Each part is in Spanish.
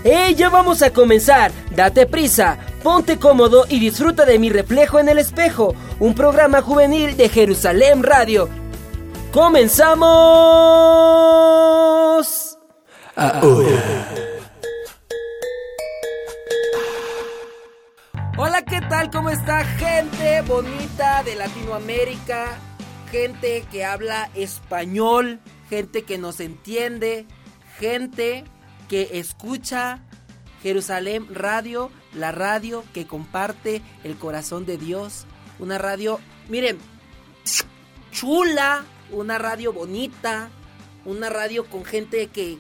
¡Hey! Ya vamos a comenzar. Date prisa, ponte cómodo y disfruta de Mi Reflejo en el Espejo, un programa juvenil de Jerusalén Radio. ¡Comenzamos! Hola, ¿qué tal? ¿Cómo está, gente bonita de Latinoamérica? Gente que habla español, gente que nos entiende, gente que escucha Jerusalén Radio, la radio que comparte el corazón de Dios. Una radio, miren, chula, una radio bonita, una radio con gente que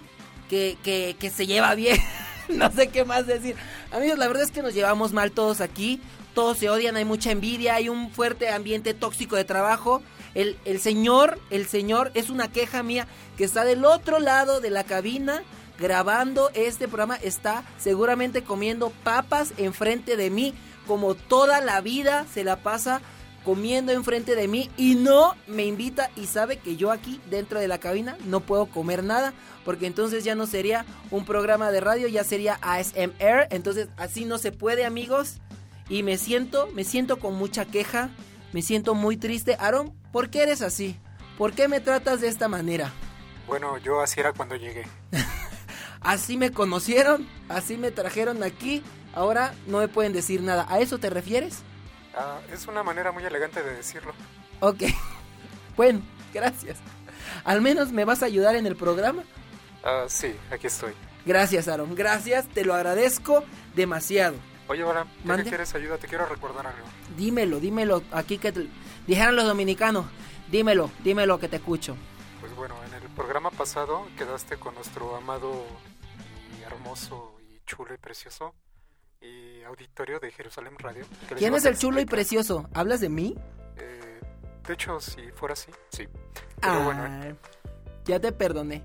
se lleva bien. No sé qué más decir. Amigos, la verdad es que nos llevamos mal todos aquí. Todos se odian, hay mucha envidia, hay un fuerte ambiente tóxico de trabajo. El señor es una queja mía que está del otro lado de la cabina grabando este programa. Está seguramente comiendo papas enfrente de mí, como toda la vida se la pasa comiendo enfrente de mí y no me invita, y sabe que yo aquí dentro de la cabina no puedo comer nada, porque entonces ya no sería un programa de radio, ya sería ASMR. Entonces así no se puede, amigos, y me siento con mucha queja, me siento muy triste. Aaron, ¿por qué eres así? ¿Por qué me tratas de esta manera? Bueno, yo así era cuando llegué. Así me conocieron, así me trajeron aquí, ahora no me pueden decir nada. ¿A eso te refieres? Es una manera muy elegante de decirlo. Ok, bueno, gracias. ¿Al menos me vas a ayudar en el programa? Sí, aquí estoy. Gracias, Aaron, gracias, te lo agradezco demasiado. Oye, Bala, ¿ya que quieres ayuda? Te quiero recordar algo. Dímelo, aquí que dijeron los dominicanos, dímelo que te escucho. Pues bueno, en el programa pasado quedaste con nuestro amado y hermoso y chulo y precioso y auditorio de Jerusalén Radio. ¿Quién es el chulo y precioso? ¿Hablas de mí? De hecho, si fuera así, sí. Pero bueno. Ya te perdoné.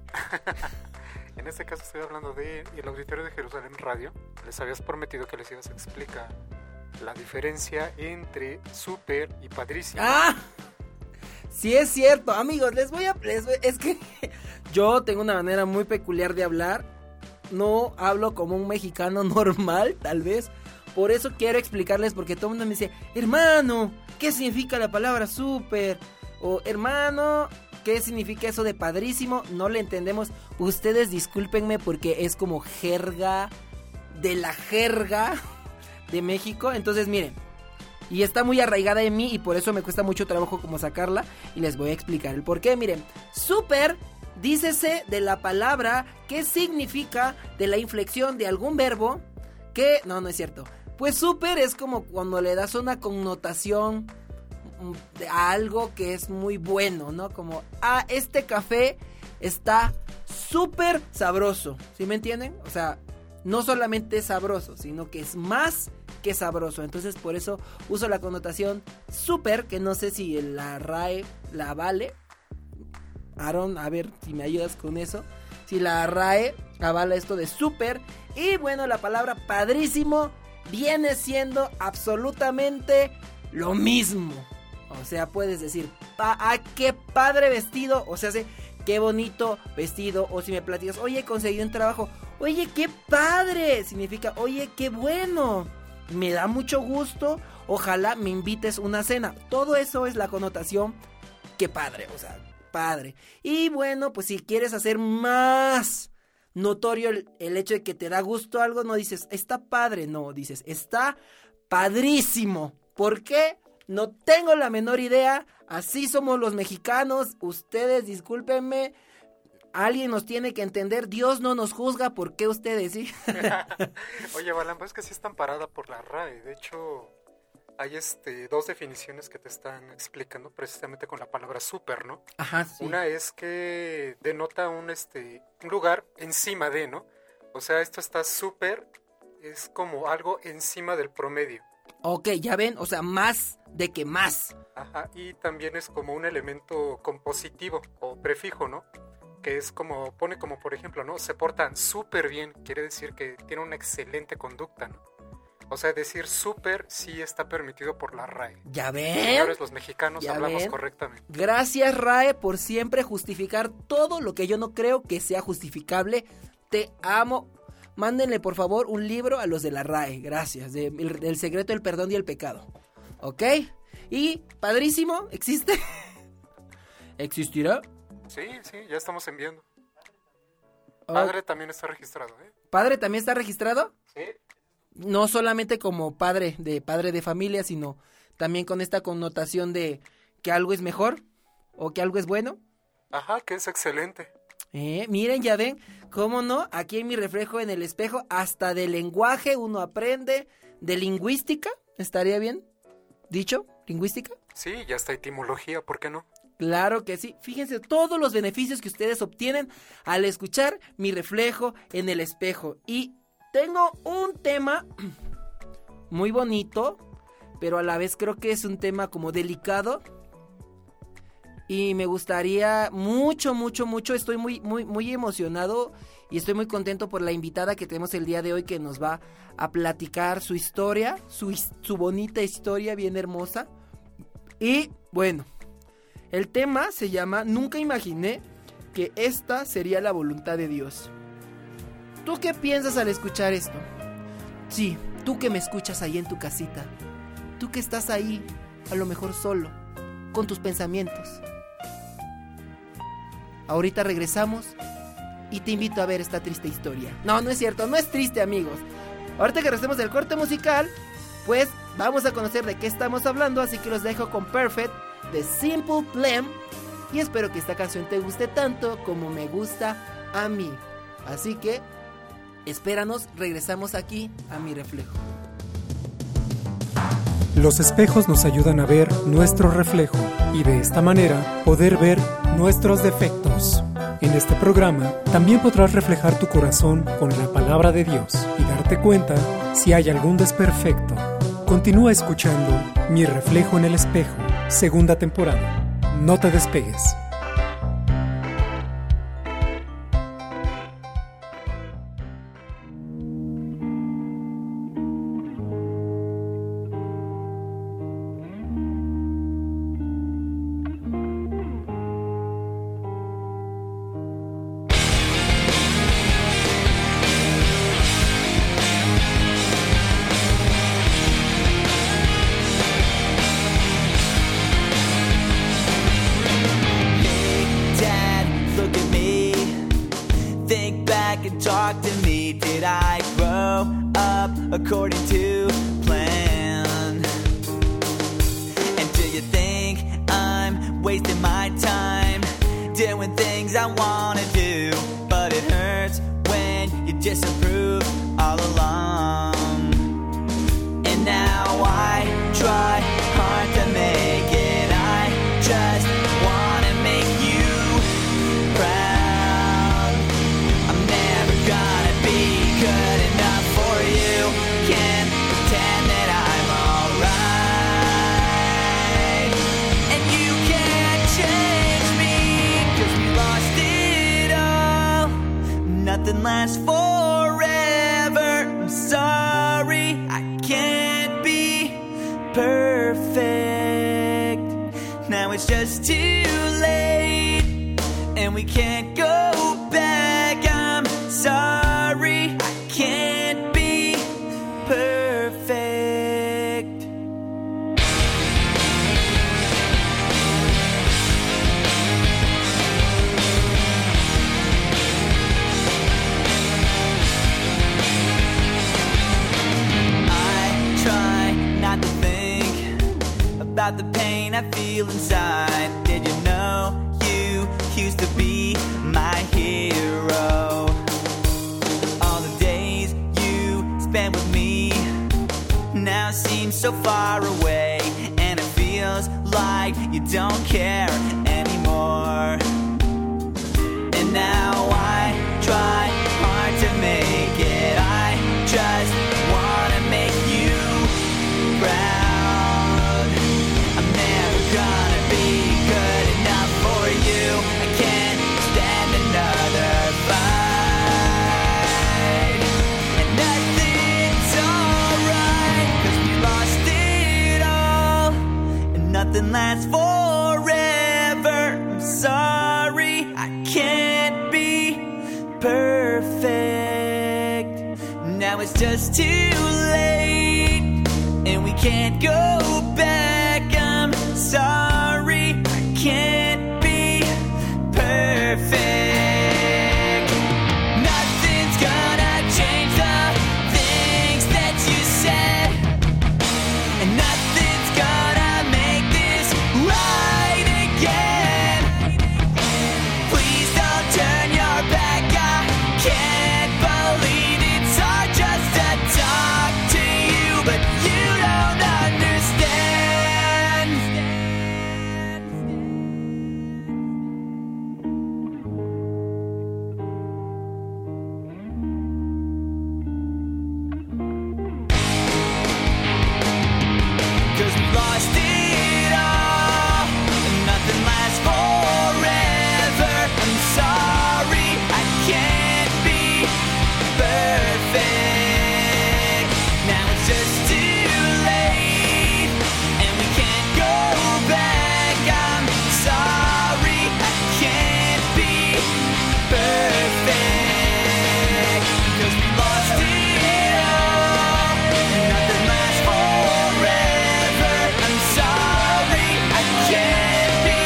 En este caso estoy hablando de el auditorio de Jerusalén Radio. Les habías prometido que les ibas a explicar la diferencia entre súper y padrísimo. Sí, es cierto, amigos, es que yo tengo una manera muy peculiar de hablar. No hablo como un mexicano normal, tal vez. Por eso quiero explicarles, porque todo el mundo me dice, hermano, ¿qué significa la palabra súper? O hermano, ¿qué significa eso de padrísimo? No le entendemos. Ustedes discúlpenme porque es como jerga de la jerga de México. Entonces miren, y está muy arraigada en mí y por eso me cuesta mucho trabajo como sacarla. Y les voy a explicar el por qué. Miren, súper, dícese de la palabra que significa de la inflexión de algún verbo que... No es cierto. Pues súper es como cuando le das una connotación a algo que es muy bueno, ¿no? Como, este café está súper sabroso, ¿sí me entienden? O sea, no solamente es sabroso, sino que es más que sabroso. Entonces por eso uso la connotación súper, que no sé si la RAE la vale. Aaron, a ver si me ayudas con eso. Si la RAE avala esto de súper. Y bueno, la palabra padrísimo viene siendo absolutamente lo mismo. O sea, puedes decir, qué padre vestido. O sea, qué bonito vestido. O si me platicas, oye, conseguí un trabajo. Oye, qué padre. Significa, oye, qué bueno. Me da mucho gusto. Ojalá me invites una cena. Todo eso es la connotación. Qué padre, o sea, padre. Y bueno, pues si quieres hacer más notorio el hecho de que te da gusto algo, no dices, está padre. No, dices, está padrísimo. ¿Por qué? No tengo la menor idea. Así somos los mexicanos. Ustedes, discúlpenme. Alguien nos tiene que entender. Dios no nos juzga. ¿Por qué ustedes sí? Oye, Balan, pues que sí están paradas por la RAE. De hecho, hay dos definiciones que te están explicando precisamente con la palabra súper, ¿no? Ajá, sí. Una es que denota un lugar encima de, ¿no? O sea, esto está súper, es como algo encima del promedio. Ok, ya ven, o sea, más de que más. Ajá, y también es como un elemento compositivo o prefijo, ¿no? Que es como, pone como por ejemplo, ¿no? Se portan súper bien, quiere decir que tiene una excelente conducta, ¿no? O sea, decir súper sí está permitido por la RAE. ¿Ya ven? Señores, los mexicanos hablamos correctamente. Gracias, RAE, por siempre justificar todo lo que yo no creo que sea justificable. Te amo. mándenle por favor un libro a los de la RAE, gracias, El secreto del perdón y el pecado, ¿ok? Y, padrísimo, ¿existe? ¿Existirá? Sí, ya estamos enviando. Oh. Padre también está registrado, ¿eh? ¿Padre también está registrado? Sí. No solamente como padre de familia, sino también con esta connotación de que algo es mejor o que algo es bueno. Ajá, que es excelente. Miren, ya ven, cómo no, aquí en mi reflejo en el espejo, hasta de lenguaje uno aprende, de lingüística, ¿estaría bien dicho? ¿Lingüística? Sí, ya está etimología, ¿por qué no? Claro que sí, fíjense todos los beneficios que ustedes obtienen al escuchar mi reflejo en el espejo. Y tengo un tema muy bonito, pero a la vez creo que es un tema como delicado. Y me gustaría mucho, estoy muy emocionado y estoy muy contento por la invitada que tenemos el día de hoy, que nos va a platicar su historia, su bonita historia bien hermosa. Y bueno, el tema se llama Nunca imaginé que esta sería la voluntad de Dios. ¿Tú qué piensas al escuchar esto? Sí, tú que me escuchas ahí en tu casita, tú que estás ahí, a lo mejor solo, con tus pensamientos. Ahorita regresamos y te invito a ver esta triste historia. No es cierto, no es triste, amigos. Ahorita que regresemos del corte musical, pues vamos a conocer de qué estamos hablando, así que los dejo con Perfect de Simple Plan y espero que esta canción te guste tanto como me gusta a mí. Así que espéranos, regresamos aquí a mi reflejo. Los espejos nos ayudan a ver nuestro reflejo y de esta manera poder ver nuestros defectos. En este programa también podrás reflejar tu corazón con la palabra de Dios y darte cuenta si hay algún desperfecto. Continúa escuchando Mi reflejo en el espejo, segunda temporada. No te despegues. Talk to me, did I grow up according to plan? And do you think I'm wasting my time doing things I wanna do? But it hurts when you disapprove all along. And now I try hard to make it, I just wanna make you proud. Gonna be good enough for you. Can't pretend that I'm alright. And you can't change me, 'cause we lost it all. Nothing lasts forever. I'm sorry, I can't be perfect. Now it's just too late, and we can't go back. I'm sorry, I can't be perfect. I try not to think about the pain I feel inside. Did you know you used to be my hero? Spent with me now seems so far away, and it feels like you don't care anymore. And now I try hard to make it, I just wanna make you proud. I'm never gonna be good enough for you. I can't stand another fight. Nothing lasts forever. I'm sorry, I can't be perfect. just too late, and we can't go back. I'm sorry, I can't be perfect. Nothing's gonna change the things that you said, and nothing's gonna make this right again. Please don't turn your back. I can't believe it's hard just to talk to you, but you don't understand. Cause we lost it all, and nothing lasts forever. I'm sorry, I can't be perfect. Now it's just too late, and we can't go back. I'm sorry, I can't be perfect. Cause we lost it all, and nothing lasts forever. I'm sorry, I can't be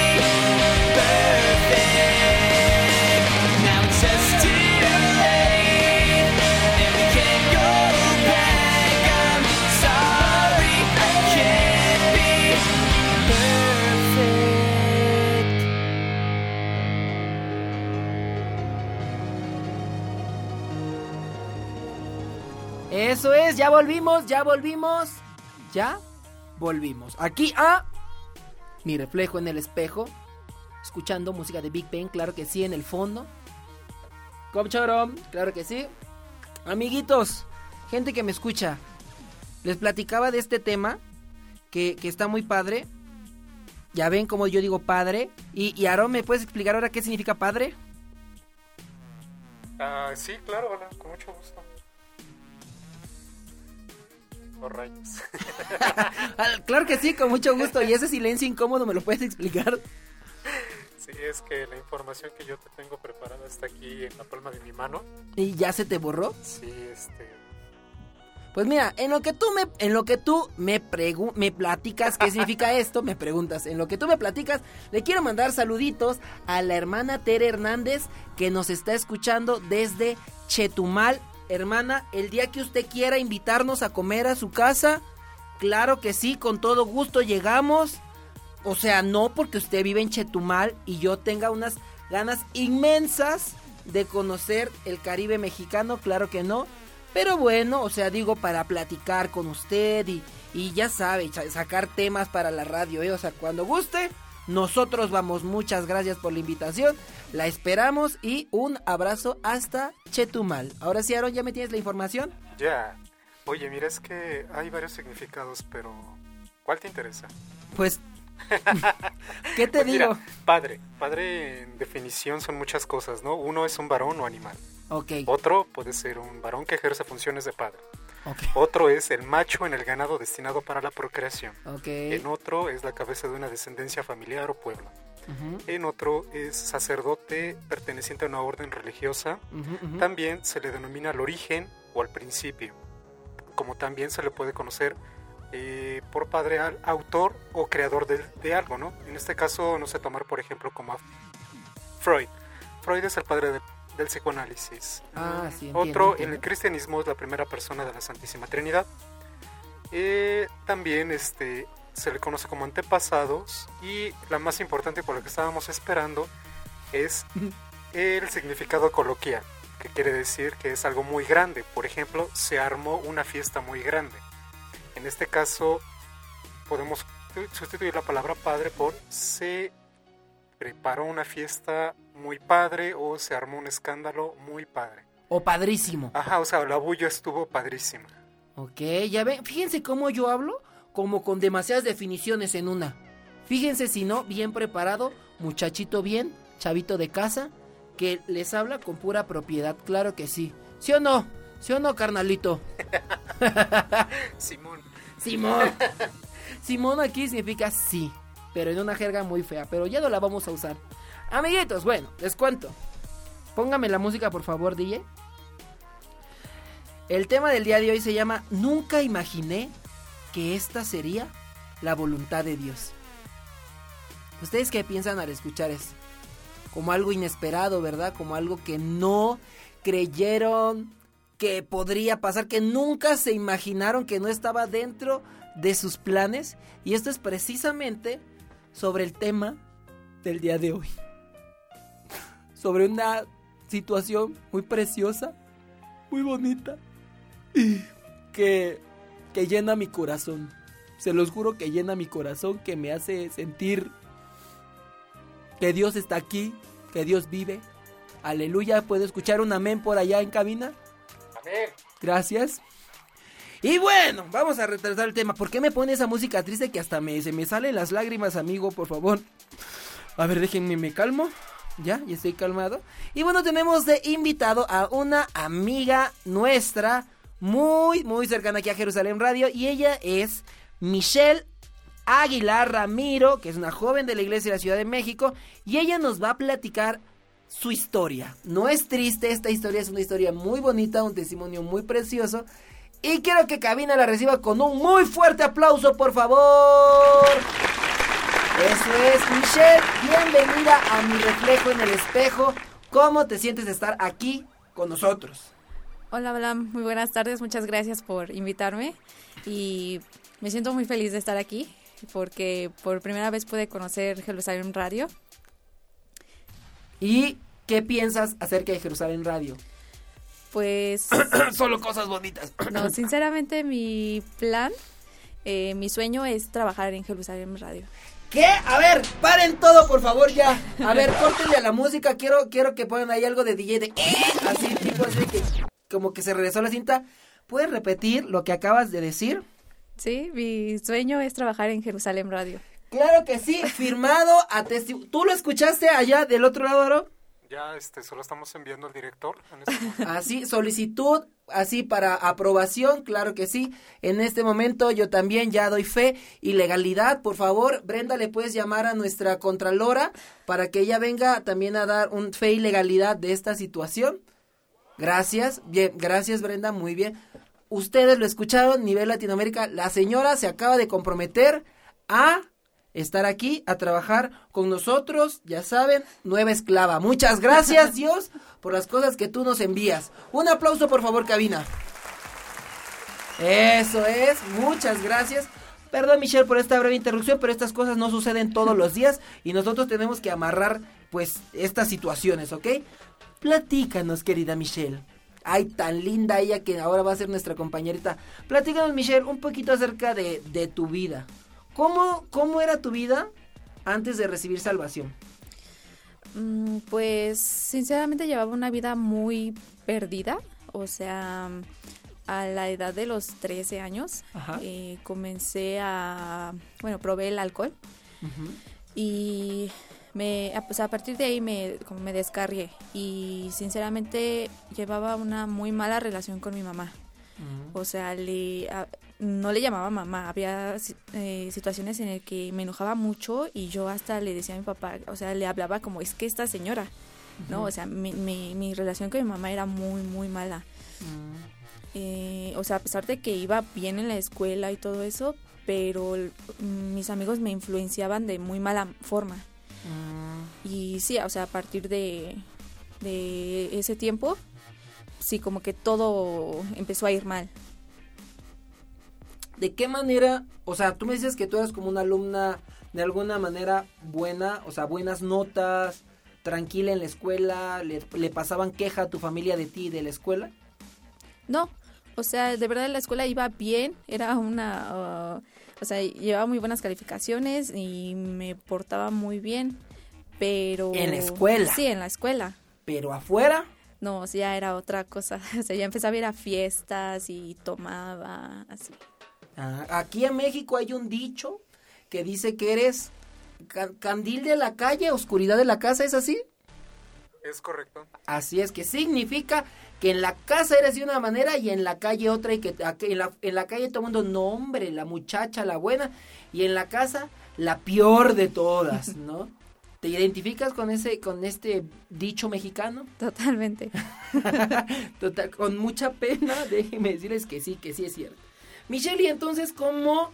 perfect. Now it's just too late, and we can't go back. I'm sorry, I can't be perfect. Eso es, ya volvimos. Aquí a mi reflejo en el espejo, escuchando música de Big Bang, claro que sí, en el fondo. Comchorom, claro que sí. Amiguitos, gente que me escucha, les platicaba de este tema que está muy padre. Ya ven como yo digo padre. Y Aarón, ¿me puedes explicar ahora qué significa padre? Sí, claro, hola, con mucho gusto. Oh, rayos. Claro que sí, con mucho gusto. Y ese silencio incómodo, ¿me lo puedes explicar? Sí, es que la información que yo te tengo preparada está aquí en la palma de mi mano. ¿Y ya se te borró? Sí, Pues mira, en lo que tú me platicas qué significa esto, me preguntas, en lo que tú me platicas, le quiero mandar saluditos a la hermana Tere Hernández, que nos está escuchando desde Chetumal. Hermana, el día que usted quiera invitarnos a comer a su casa, claro que sí, con todo gusto llegamos. O sea, no porque usted vive en Chetumal y yo tenga unas ganas inmensas de conocer el Caribe mexicano, claro que no. Pero bueno, o sea, digo, para platicar con usted y ya sabe, sacar temas para la radio, O sea, cuando guste, nosotros vamos. Muchas gracias por la invitación, la esperamos y un abrazo hasta Chetumal. Ahora sí, Aaron, ¿ya me tienes la información? Ya. Oye, mira, es que hay varios significados, pero ¿cuál te interesa? Pues, ¿qué te Pues digo? Mira, padre en definición son muchas cosas, ¿no? Uno es un varón o animal. Ok. Otro puede ser un varón que ejerce funciones de padre. Okay. Otro es el macho en el ganado destinado para la procreación. Okay. En otro es la cabeza de una descendencia familiar o pueblo. Uh-huh. En otro es sacerdote perteneciente a una orden religiosa. Uh-huh, uh-huh. También se le denomina al origen o al principio. Como también se le puede conocer por padre al autor o creador de algo, ¿no? En este caso, no sé, tomar por ejemplo como a Freud. Freud es el padre del psicoanálisis. Sí, entiendo, Otro, en el cristianismo, es la primera persona de la Santísima Trinidad. También se le conoce como antepasados, y la más importante, por la que estábamos esperando, es el significado coloquial, que quiere decir que es algo muy grande. Por ejemplo, se armó una fiesta muy grande. En este caso podemos sustituir la palabra padre por se preparó una fiesta muy padre, o se armó un escándalo muy padre. O padrísimo. Ajá, o sea, la bulla estuvo padrísima. Ok, ya ven, fíjense cómo yo hablo, como con demasiadas definiciones en una. Fíjense si no, bien preparado, muchachito bien, chavito de casa, que les habla con pura propiedad, claro que sí. ¿Sí o no? ¿Sí o no, carnalito? Simón. Simón aquí significa sí, pero en una jerga muy fea, pero ya no la vamos a usar. Amiguitos, bueno, les cuento. Póngame la música, por favor, DJ. El tema del día de hoy se llama Nunca imaginé que esta sería la voluntad de Dios. ¿Ustedes qué piensan al escuchar eso? Como algo inesperado, ¿verdad? Como algo que no creyeron que podría pasar, que nunca se imaginaron, que no estaba dentro de sus planes. Y esto es precisamente sobre el tema del día de hoy. Sobre una situación muy preciosa, muy bonita, que llena mi corazón. Se los juro que llena mi corazón, que me hace sentir que Dios está aquí, que Dios vive. Aleluya. ¿Puedo escuchar un amén por allá en cabina? Amén. Gracias. Y bueno, vamos a retrasar el tema. ¿Por qué me pone esa música triste que hasta se me salen las lágrimas, amigo? Por favor. A ver, déjenme, me calmo. Ya estoy calmado. Y bueno, tenemos de invitado a una amiga nuestra muy, muy cercana aquí a Jerusalén Radio. Y ella es Michelle Aguilar Ramiro, que es una joven de la iglesia de la Ciudad de México. Y ella nos va a platicar su historia. No es triste, esta historia es una historia muy bonita, un testimonio muy precioso. Y quiero que cabina la reciba con un muy fuerte aplauso, por favor. Eso es, Michelle, bienvenida a Mi Reflejo en el Espejo. ¿Cómo te sientes de estar aquí con nosotros? Hola, hola, muy buenas tardes, muchas gracias por invitarme. Y me siento muy feliz de estar aquí, porque por primera vez pude conocer Jerusalén Radio. ¿Y qué piensas acerca de Jerusalén Radio? Pues... Solo cosas bonitas. No, sinceramente mi plan, mi sueño es trabajar en Jerusalén Radio. ¿Qué? A ver, paren todo, por favor, ya. A ver, córtenle a la música, quiero que pongan ahí algo de DJ de... Así, tipo así, que como que se regresó la cinta. ¿Puedes repetir lo que acabas de decir? Sí, mi sueño es trabajar en Jerusalén Radio. Claro que sí, firmado a testigo. ¿Tú lo escuchaste allá del otro lado, Aro? Ya, solo estamos enviando al director. En este momento. Así, solicitud, así para aprobación, claro que sí. En este momento yo también ya doy fe y legalidad. Por favor, Brenda, le puedes llamar a nuestra contralora para que ella venga también a dar un fe y legalidad de esta situación. Gracias, bien, gracias Brenda, muy bien. Ustedes lo escucharon, nivel Latinoamérica, la señora se acaba de comprometer a estar aquí, a trabajar con nosotros, ya saben, nueva esclava. Muchas gracias, Dios, por las cosas que tú nos envías. Un aplauso, por favor, cabina. Eso es, muchas gracias. Perdón, Michelle, por esta breve interrupción, pero estas cosas no suceden todos los días y nosotros tenemos que amarrar, pues, estas situaciones, ¿ok? Platícanos, querida Michelle. Ay, tan linda ella que ahora va a ser nuestra compañerita. Platícanos, Michelle, un poquito acerca de tu vida. ¿Cómo era tu vida antes de recibir salvación? Pues sinceramente llevaba una vida muy perdida, o sea, a la edad de los 13 años comencé probé el alcohol. Uh-huh. Y a partir de ahí me descarrié y sinceramente llevaba una muy mala relación con mi mamá. Uh-huh. O sea, no le llamaba mamá, había situaciones en las que me enojaba mucho y yo hasta le decía a mi papá, o sea, le hablaba como, es que esta señora, uh-huh. ¿no? O sea, mi relación con mi mamá era muy, muy mala. Uh-huh. O sea, a pesar de que iba bien en la escuela y todo eso, pero mis amigos me influenciaban de muy mala forma. Uh-huh. Y sí, o sea, a partir de ese tiempo, sí, como que todo empezó a ir mal. ¿De qué manera? O sea, tú me dices que tú eras como una alumna de alguna manera buena, o sea, buenas notas, tranquila en la escuela, ¿le pasaban queja a tu familia de ti y de la escuela? No, o sea, de verdad en la escuela iba bien, era o sea, llevaba muy buenas calificaciones y me portaba muy bien, pero... ¿En la escuela? Sí, en la escuela. ¿Pero afuera? No, o sea, ya era otra cosa, o sea, ya empezaba a ir a fiestas y tomaba, así. Aquí en México hay un dicho que dice que eres candil de la calle, oscuridad de la casa, ¿es así? Es correcto. Así es, que significa que en la casa eres de una manera y en la calle otra, y que en la calle todo el mundo, no hombre, la muchacha, la buena, y en la casa la peor de todas, ¿no? ¿Te identificas con este dicho mexicano? Totalmente. Total, con mucha pena, déjenme decirles que sí es cierto. Michelle, y entonces, ¿cómo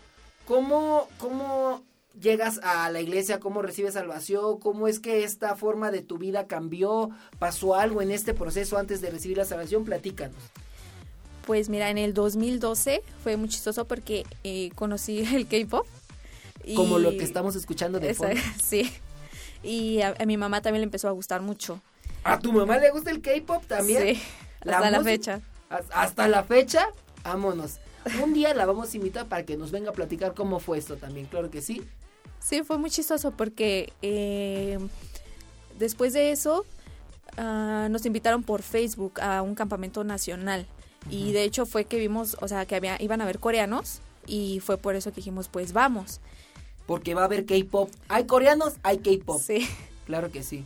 llegas a la iglesia? ¿Cómo recibes salvación? ¿Cómo es que esta forma de tu vida cambió? ¿Pasó algo en este proceso antes de recibir la salvación? Platícanos. Pues mira, en el 2012 fue muy chistoso porque conocí el K-pop. Como lo que estamos escuchando de fondo. Sí. Y a mi mamá también le empezó a gustar mucho. ¿A tu mamá le gusta el K-pop también? Sí, hasta la fecha. ¿Hasta la fecha? Vámonos. Un día la vamos a invitar para que nos venga a platicar cómo fue esto también, claro que sí. Sí, fue muy chistoso porque después de eso nos invitaron por Facebook a un campamento nacional. Uh-huh. Y de hecho fue que vimos, o sea, que iban a haber coreanos y fue por eso que dijimos, pues vamos. Porque va a haber K-pop. Hay coreanos, hay K-pop. Sí. Claro que sí.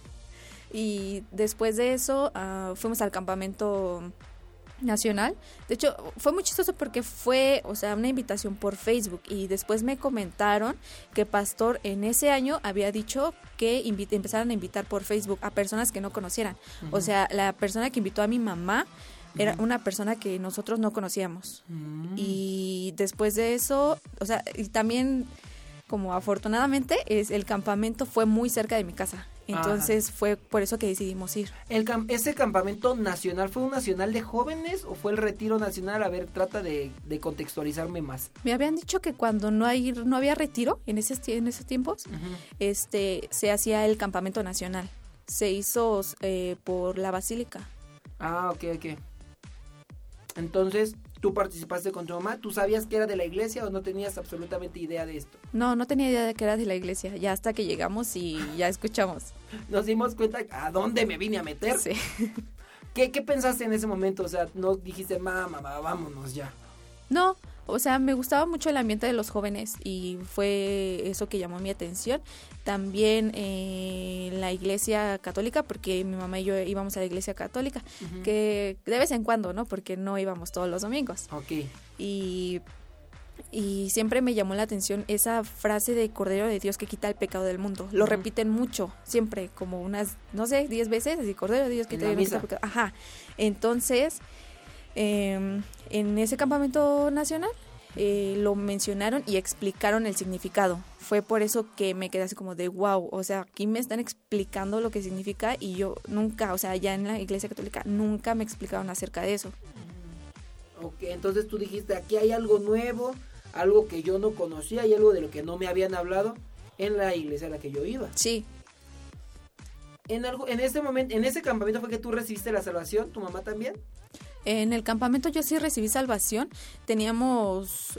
Y después de eso fuimos al campamento nacional. De hecho, fue muy chistoso porque fue, o sea, una invitación por Facebook y después me comentaron que Pastor en ese año había dicho que empezaran a invitar por Facebook a personas que no conocieran. Uh-huh. O sea, la persona que invitó a mi mamá era una persona que nosotros no conocíamos. Uh-huh. Y después de eso, o sea, y también como afortunadamente el campamento fue muy cerca de mi casa. Entonces fue por eso que decidimos ir. ¿Ese campamento nacional fue un nacional de jóvenes o fue el retiro nacional? A ver, trata de contextualizarme más. Me habían dicho que cuando no había retiro en esos tiempos, uh-huh, se hacía el campamento nacional. Se hizo por la basílica. Ok. Entonces, ¿tú participaste con tu mamá? ¿Tú sabías que era de la iglesia o no tenías absolutamente idea de esto? No tenía idea de que era de la iglesia, ya hasta que llegamos y ya escuchamos. Nos dimos cuenta a dónde me vine a meter. Sí. ¿Qué pensaste en ese momento? O sea, ¿no dijiste, mamá, vámonos ya? No, o sea, me gustaba mucho el ambiente de los jóvenes y fue eso que llamó mi atención. También la iglesia católica, porque mi mamá y yo íbamos a la iglesia católica, uh-huh, que de vez en cuando, ¿no? Porque no íbamos todos los domingos. Ok. Y siempre me llamó la atención esa frase de Cordero de Dios que quita el pecado del mundo. Lo repiten mucho, siempre, como unas, 10 veces, así, Cordero de Dios que quita el pecado. Ajá. Entonces, en ese campamento nacional lo mencionaron y explicaron el significado. Fue por eso que me quedé así como de wow, o sea, aquí me están explicando lo que significa y yo nunca, o sea, ya en la iglesia católica nunca me explicaron acerca de eso. Ok, entonces tú dijiste, aquí hay algo nuevo, algo que yo no conocía y algo de lo que no me habían hablado en la iglesia a la que yo iba. Sí. En ese momento, en ese campamento fue que tú recibiste la salvación, ¿tu mamá también? En el campamento yo sí recibí salvación. Teníamos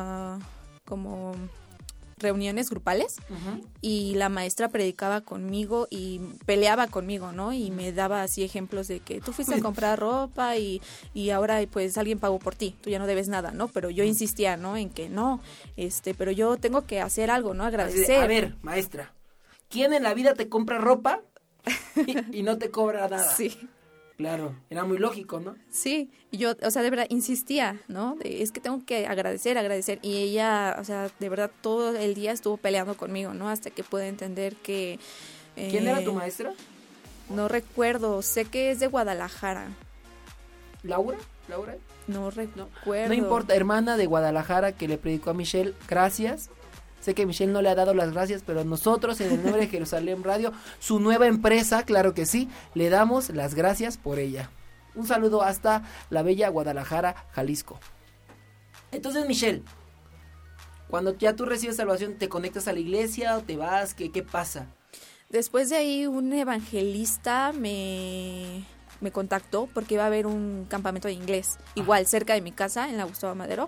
como reuniones grupales, uh-huh, y la maestra predicaba conmigo y peleaba conmigo, ¿no? Y me daba así ejemplos de que tú fuiste a comprar ropa y ahora pues alguien pagó por ti, tú ya no debes nada, ¿no? Pero yo insistía, ¿no? En que no, pero yo tengo que hacer algo, ¿no? Agradecer. A ver, maestra, ¿quién en la vida te compra ropa y no te cobra nada? Sí. Claro, era muy lógico, ¿no? Sí, y yo, o sea, de verdad insistía, ¿no? Es que tengo que agradecer, y ella, o sea, de verdad todo el día estuvo peleando conmigo, ¿no? Hasta que pude entender que... ¿Quién era tu maestra? No recuerdo, sé que es de Guadalajara. ¿Laura? No recuerdo. No importa, hermana de Guadalajara que le predicó a Michelle, gracias. Sé que Michelle no le ha dado las gracias, pero nosotros en el nombre de Jerusalén Radio, su nueva empresa, claro que sí, le damos las gracias por ella. Un saludo hasta la bella Guadalajara, Jalisco. Entonces, Michelle, cuando ya tú recibes salvación, ¿te conectas a la iglesia o te vas? ¿Qué pasa? Después de ahí, un evangelista me contactó porque iba a haber un campamento de inglés, igual cerca de mi casa, en la Gustavo Madero,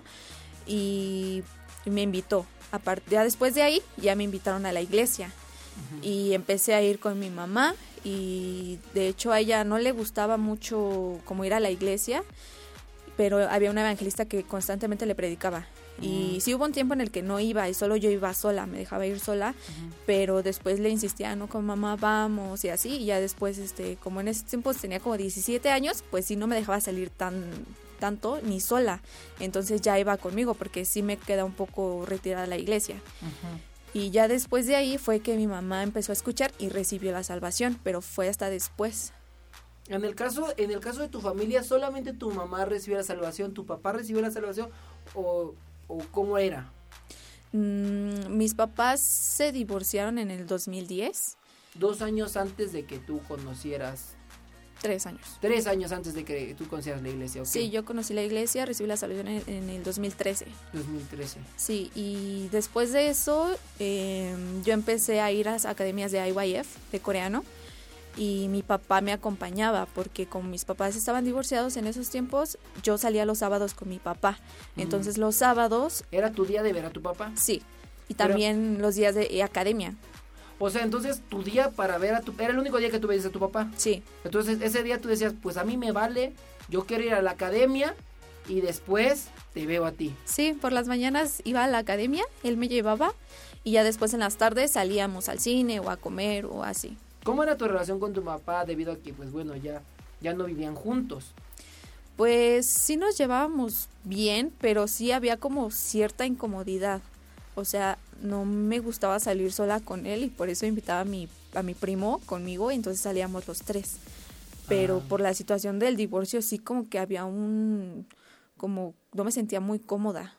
y me invitó. Ya después de ahí ya me invitaron a la iglesia, uh-huh, y empecé a ir con mi mamá y de hecho a ella no le gustaba mucho como ir a la iglesia, pero había una evangelista que constantemente le predicaba, uh-huh, y sí hubo un tiempo en el que no iba y solo yo iba sola, me dejaba ir sola, uh-huh, pero después le insistía, no, con mamá vamos y así, y ya después como en ese tiempo tenía como 17 años, pues sí no me dejaba salir tanto ni sola, entonces ya iba conmigo porque sí me queda un poco retirada la iglesia, uh-huh, Y ya después de ahí fue que mi mamá empezó a escuchar y recibió la salvación, pero fue hasta después. En el caso de tu familia, ¿solamente tu mamá recibió la salvación, tu papá recibió la salvación o cómo era? Mis papás se divorciaron en el 2010. 2 años antes de que tú conocieras. 3 años. 3 años antes de que tú conocieras la iglesia, ¿ok? Sí, yo conocí la iglesia, recibí la salvación en el 2013. 2013. Sí, y después de eso yo empecé a ir a las academias de IYF, de coreano, y mi papá me acompañaba porque como mis papás estaban divorciados en esos tiempos, yo salía los sábados con mi papá. Entonces los sábados... ¿Era tu día de ver a tu papá? Sí, y también los días de academia. O sea, entonces tu día para ver era el único día que tú veías a tu papá. Sí. Entonces ese día tú decías, pues a mí me vale, yo quiero ir a la academia y después te veo a ti. Sí, por las mañanas iba a la academia, él me llevaba y ya después en las tardes salíamos al cine o a comer o así. ¿Cómo era tu relación con tu papá debido a que, pues bueno, ya no vivían juntos? Pues sí nos llevábamos bien, pero sí había como cierta incomodidad. O sea, no me gustaba salir sola con él y por eso invitaba a mi primo conmigo y entonces salíamos los 3. Pero por la situación del divorcio sí como que había como no me sentía muy cómoda.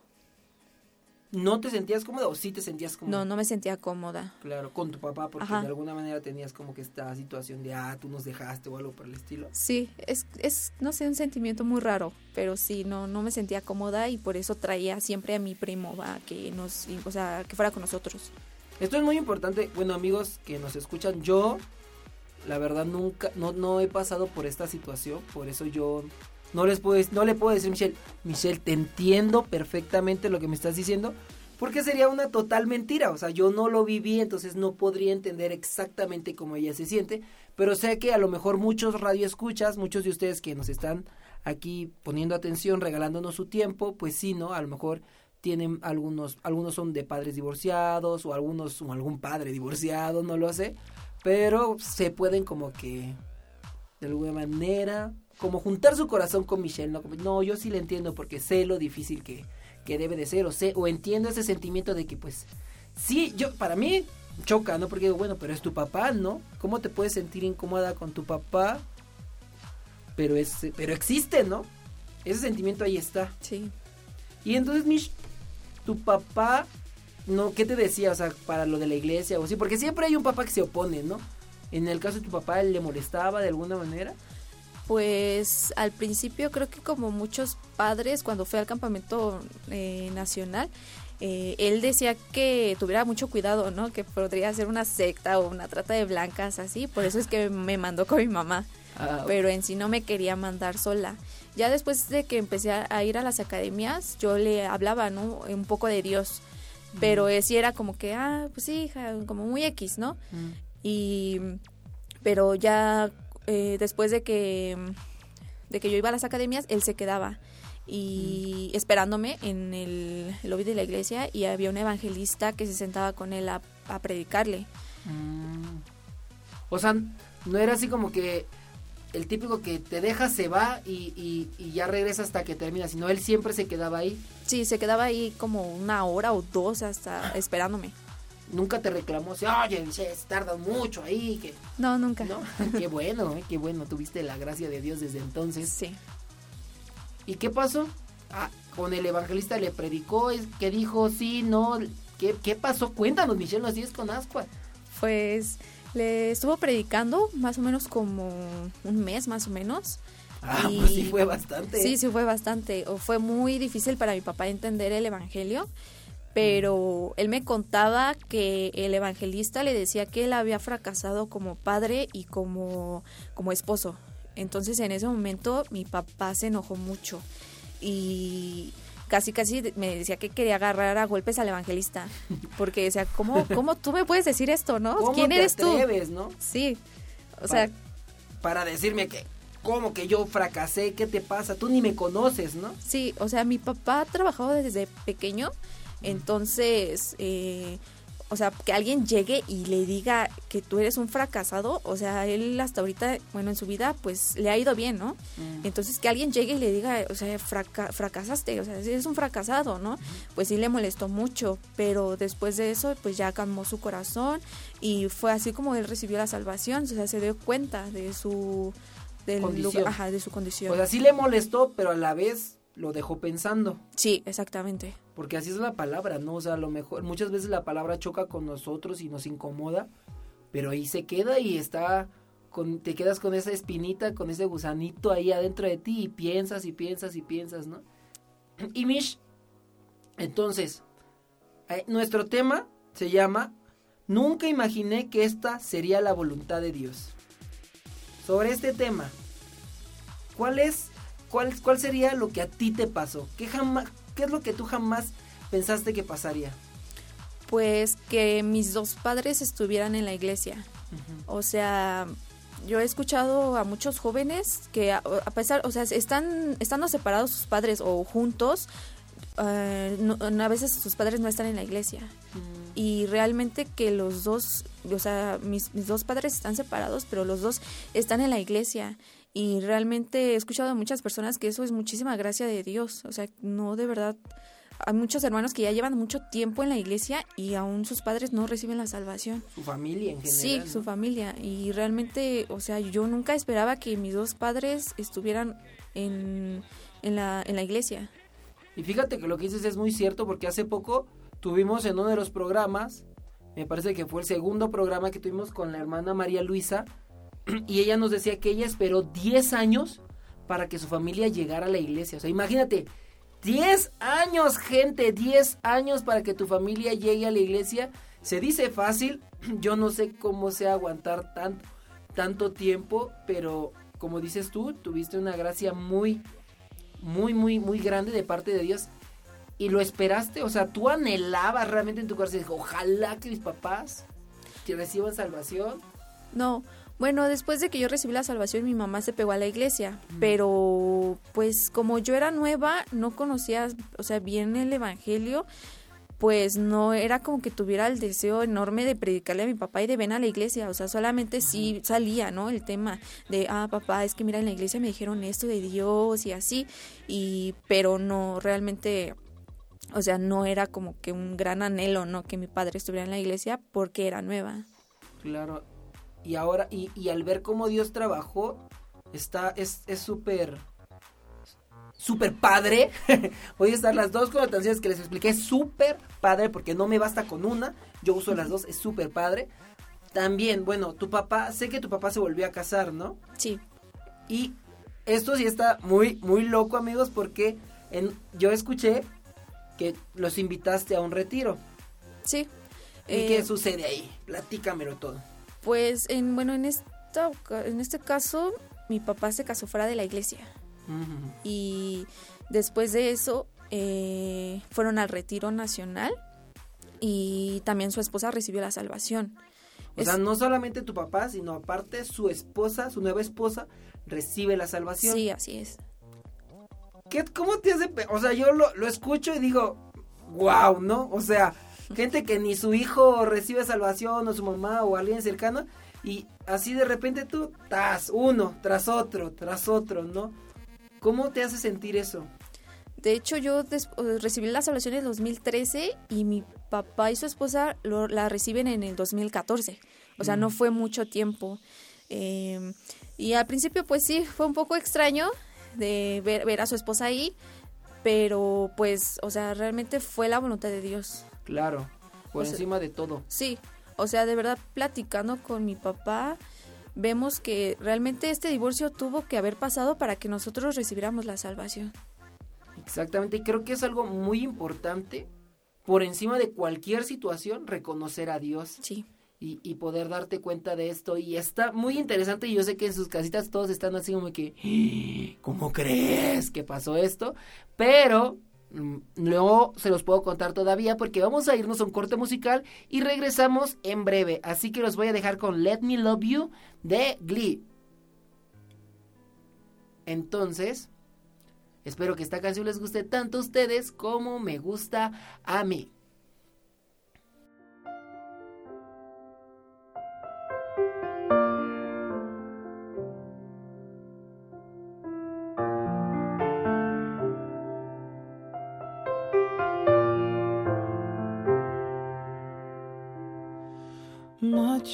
¿No te sentías cómoda o sí te sentías cómoda? No me sentía cómoda. Claro, con tu papá, porque Ajá. de alguna manera tenías como que esta situación de, tú nos dejaste o algo por el estilo. Sí, es no sé, un sentimiento muy raro, pero sí, no me sentía cómoda y por eso traía siempre a mi primo, que fuera con nosotros. Esto es muy importante, bueno, amigos que nos escuchan, yo, la verdad, nunca, no he pasado por esta situación, por eso yo... No le puedo decir, Michelle, te entiendo perfectamente lo que me estás diciendo, porque sería una total mentira, o sea, yo no lo viví, entonces no podría entender exactamente cómo ella se siente, pero sé que a lo mejor muchos radioescuchas, muchos de ustedes que nos están aquí poniendo atención, regalándonos su tiempo, pues sí, ¿no? A lo mejor tienen algunos son de padres divorciados, o algún padre divorciado, no lo sé, pero se pueden como que, de alguna manera... como juntar su corazón con Michelle, no, yo sí le entiendo porque sé lo difícil que debe de ser, o entiendo ese sentimiento de que pues, sí, para mí choca, ¿no? Porque digo, bueno, pero es tu papá, ¿no? ¿Cómo te puedes sentir incómoda con tu papá? Pero existe, ¿no? Ese sentimiento ahí está. Sí. Y entonces, Mish, tu papá, ¿no? ¿Qué te decía? O sea, para lo de la iglesia o así, porque siempre hay un papá que se opone, ¿no? En el caso de tu papá, ¿le molestaba de alguna manera? Pues al principio creo que como muchos padres cuando fue al campamento nacional, él decía que tuviera mucho cuidado, ¿no? Que podría ser una secta o una trata de blancas así, por eso es que me mandó con mi mamá, pero en sí no me quería mandar sola. Ya después de que empecé a ir a las academias, yo le hablaba, ¿no? Un poco de Dios, pero sí era como que, pues sí, hija, como muy X, ¿no? Pero ya... después de que yo iba a las academias, él se quedaba y esperándome en el lobby de la iglesia y había un evangelista que se sentaba con él a predicarle. O sea, no era así como que el típico que te deja, se va y ya regresa hasta que termina, sino él siempre se quedaba ahí. Sí, se quedaba ahí como 1 hora o 2 hasta esperándome. Nunca te reclamó, oye, tarda mucho ahí. Que... No, nunca. ¿No? Qué bueno, tuviste la gracia de Dios desde entonces. Sí. ¿Y qué pasó? Con el evangelista le predicó, que dijo, sí, no, ¿qué pasó? Cuéntanos, Michelle, así es con Ascua. Pues le estuvo predicando más o menos como 1 mes más o menos. Pues sí fue bastante. Sí fue bastante. Fue muy difícil para mi papá entender el evangelio. Pero él me contaba que el evangelista le decía que él había fracasado como padre y como esposo. Entonces en ese momento mi papá se enojó mucho y casi me decía que quería agarrar a golpes al evangelista. Porque decía, ¿cómo tú me puedes decir esto, no? ¿Quién eres tú? ¿Cómo te atreves, no? Sí, sea... Para decirme que, ¿cómo que yo fracasé? ¿Qué te pasa? Tú ni me conoces, ¿no? Sí, o sea, mi papá ha trabajado desde pequeño. Entonces, o sea, que alguien llegue y le diga que tú eres un fracasado, o sea, él hasta ahorita, bueno, en su vida, pues, le ha ido bien, ¿no? Entonces, que alguien llegue y le diga, o sea, fracasaste, o sea, eres un fracasado, ¿no? Pues sí le molestó mucho, pero después de eso, pues ya calmó su corazón y fue así como él recibió la salvación, o sea, se dio cuenta de su... del Condición. lugar, de su condición. O sea, sí le molestó, pero a la vez lo dejó pensando. Sí, exactamente. Porque así es la palabra, ¿no? O sea, a lo mejor, muchas veces la palabra choca con nosotros y nos incomoda, pero ahí se queda y te quedas con esa espinita, con ese gusanito ahí adentro de ti y piensas y piensas y piensas, ¿no? Y Mish, entonces, nuestro tema se llama Nunca imaginé que esta sería la voluntad de Dios. Sobre este tema, ¿cuál sería lo que a ti te pasó? ¿Qué es lo que tú jamás pensaste que pasaría? Pues que mis dos padres estuvieran en la iglesia. O sea, yo he escuchado a muchos jóvenes que a pesar, o sea, estando separados sus padres o juntos, a veces sus padres no están en la iglesia. Y realmente que los dos, o sea, mis dos padres están separados, pero los dos están en la iglesia. Y realmente he escuchado a muchas personas que eso es muchísima gracia de Dios. O sea, no, de verdad, hay muchos hermanos que ya llevan mucho tiempo en la iglesia y aún sus padres no reciben la salvación. Su familia en general. Sí, ¿no? su familia. Y realmente, o sea, yo nunca esperaba que mis dos padres estuvieran en la iglesia. Y fíjate que lo que dices es muy cierto, porque hace poco tuvimos en uno de los programas, me parece que fue el segundo programa que tuvimos con la hermana María Luisa, y ella nos decía que ella esperó 10 años para que su familia llegara a la iglesia. O sea, imagínate, 10 años, gente, 10 años para que tu familia llegue a la iglesia. Se dice fácil, yo no sé cómo sea aguantar tanto tiempo, pero como dices tú, tuviste una gracia muy grande de parte de Dios. Y lo esperaste, o sea, tú anhelabas realmente en tu corazón, ojalá que mis papás que reciban salvación. No, bueno, después de que yo recibí la salvación, mi mamá se pegó a la iglesia, pero pues como yo era nueva, no conocía, o sea, bien el evangelio, pues no era como que tuviera el deseo enorme de predicarle a mi papá y de ven a la iglesia, o sea, solamente sí salía, ¿no? El tema de, papá, es que mira, en la iglesia me dijeron esto de Dios y así, pero no, realmente, o sea, no era como que un gran anhelo, ¿no? Que mi padre estuviera en la iglesia porque era nueva. Claro. Y ahora, y al ver cómo Dios trabajó, es súper padre. Voy a usar las dos connotaciones que les expliqué, súper padre, porque no me basta con una, yo uso las dos, es súper padre. También, bueno, sé que tu papá se volvió a casar, ¿no? Sí. Y esto sí está muy loco, amigos, porque yo escuché que los invitaste a un retiro. Sí. ¿Y qué sucede ahí? Platícamelo todo. Pues, en este caso, mi papá se casó fuera de la iglesia. Uh-huh. Y después de eso, fueron al retiro nacional y también su esposa recibió la salvación. O sea, no solamente tu papá, sino aparte su esposa, su nueva esposa, recibe la salvación. Sí, así es. ¿Cómo te hace? O sea, yo lo escucho y digo, wow, ¿no? O sea, gente que ni su hijo recibe salvación, o su mamá, o alguien cercano, y así de repente tú, uno tras otro, ¿no? ¿Cómo te hace sentir eso? De hecho, yo recibí la salvación en el 2013 y mi papá y su esposa la reciben en el 2014. O sea, no fue mucho tiempo. Y al principio, pues sí, fue un poco extraño de ver a su esposa ahí, pero pues, o sea, realmente fue la voluntad de Dios. Claro, por encima de todo. Sí, o sea, de verdad, platicando con mi papá, vemos que realmente este divorcio tuvo que haber pasado para que nosotros recibiéramos la salvación. Exactamente, y creo que es algo muy importante, por encima de cualquier situación, reconocer a Dios. Sí. Y poder darte cuenta de esto, y está muy interesante, y yo sé que en sus casitas todos están así como que, ¿cómo crees que pasó esto? Pero no se los puedo contar todavía, porque vamos a irnos a un corte musical y regresamos en breve, así que los voy a dejar con Let Me Love You de Glee. Entonces, espero que esta canción les guste tanto a ustedes como me gusta a mí.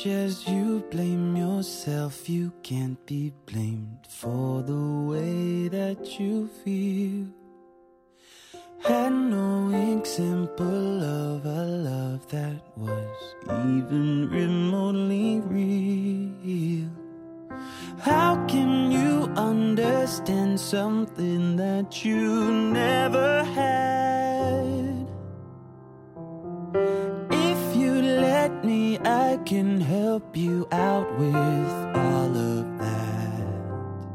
much as you blame yourself, you can't be blamed for the way that you feel. Had no example of a love that was even remotely real. How can you understand something that you never had? If you let me, I can help you out with all of that.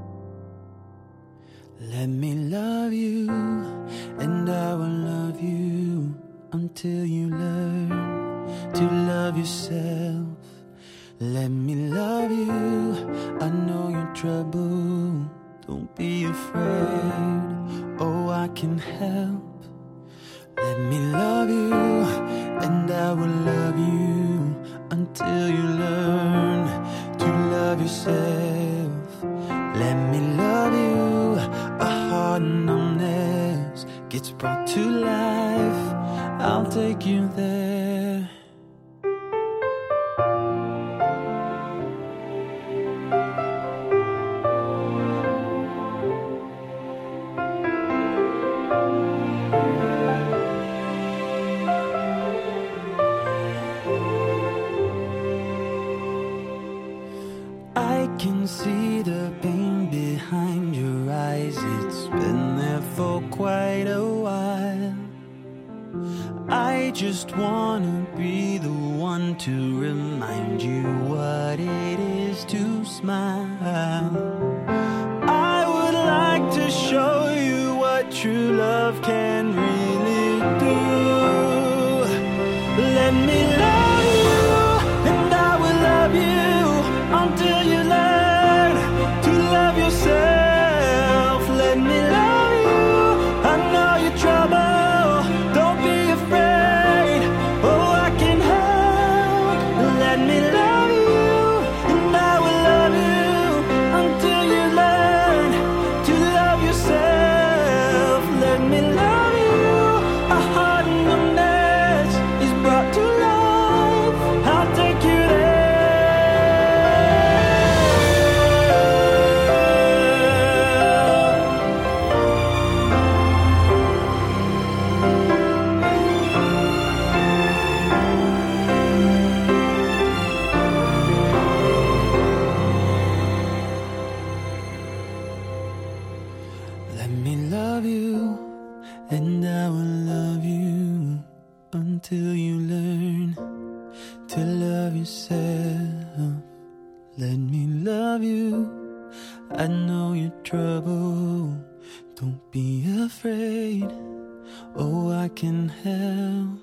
Let me love you, and I will love you until you learn to love yourself. Let me love you, I know you're trouble. Don't be afraid, oh I can help. Let me love you, and I will love you until you learn to love yourself. Let me love you, a heart in numbness gets brought to life. I'll take you there. See the pain behind your eyes, it's been there for quite a while. I just wanna be the one to remind you what it is to smile. I would like to show you what true love can really do. Let me love you, and I will love you until you learn love yourself. Let me love you, I know your trouble. Don't be afraid, oh I can help. Let me love you, and I will love you until you learn to love yourself. Let me love you, a heart in a mess is brought to life. I'll take you there. Until you learn to love yourself. Let me love you, I know your trouble. Don't be afraid, oh I can help.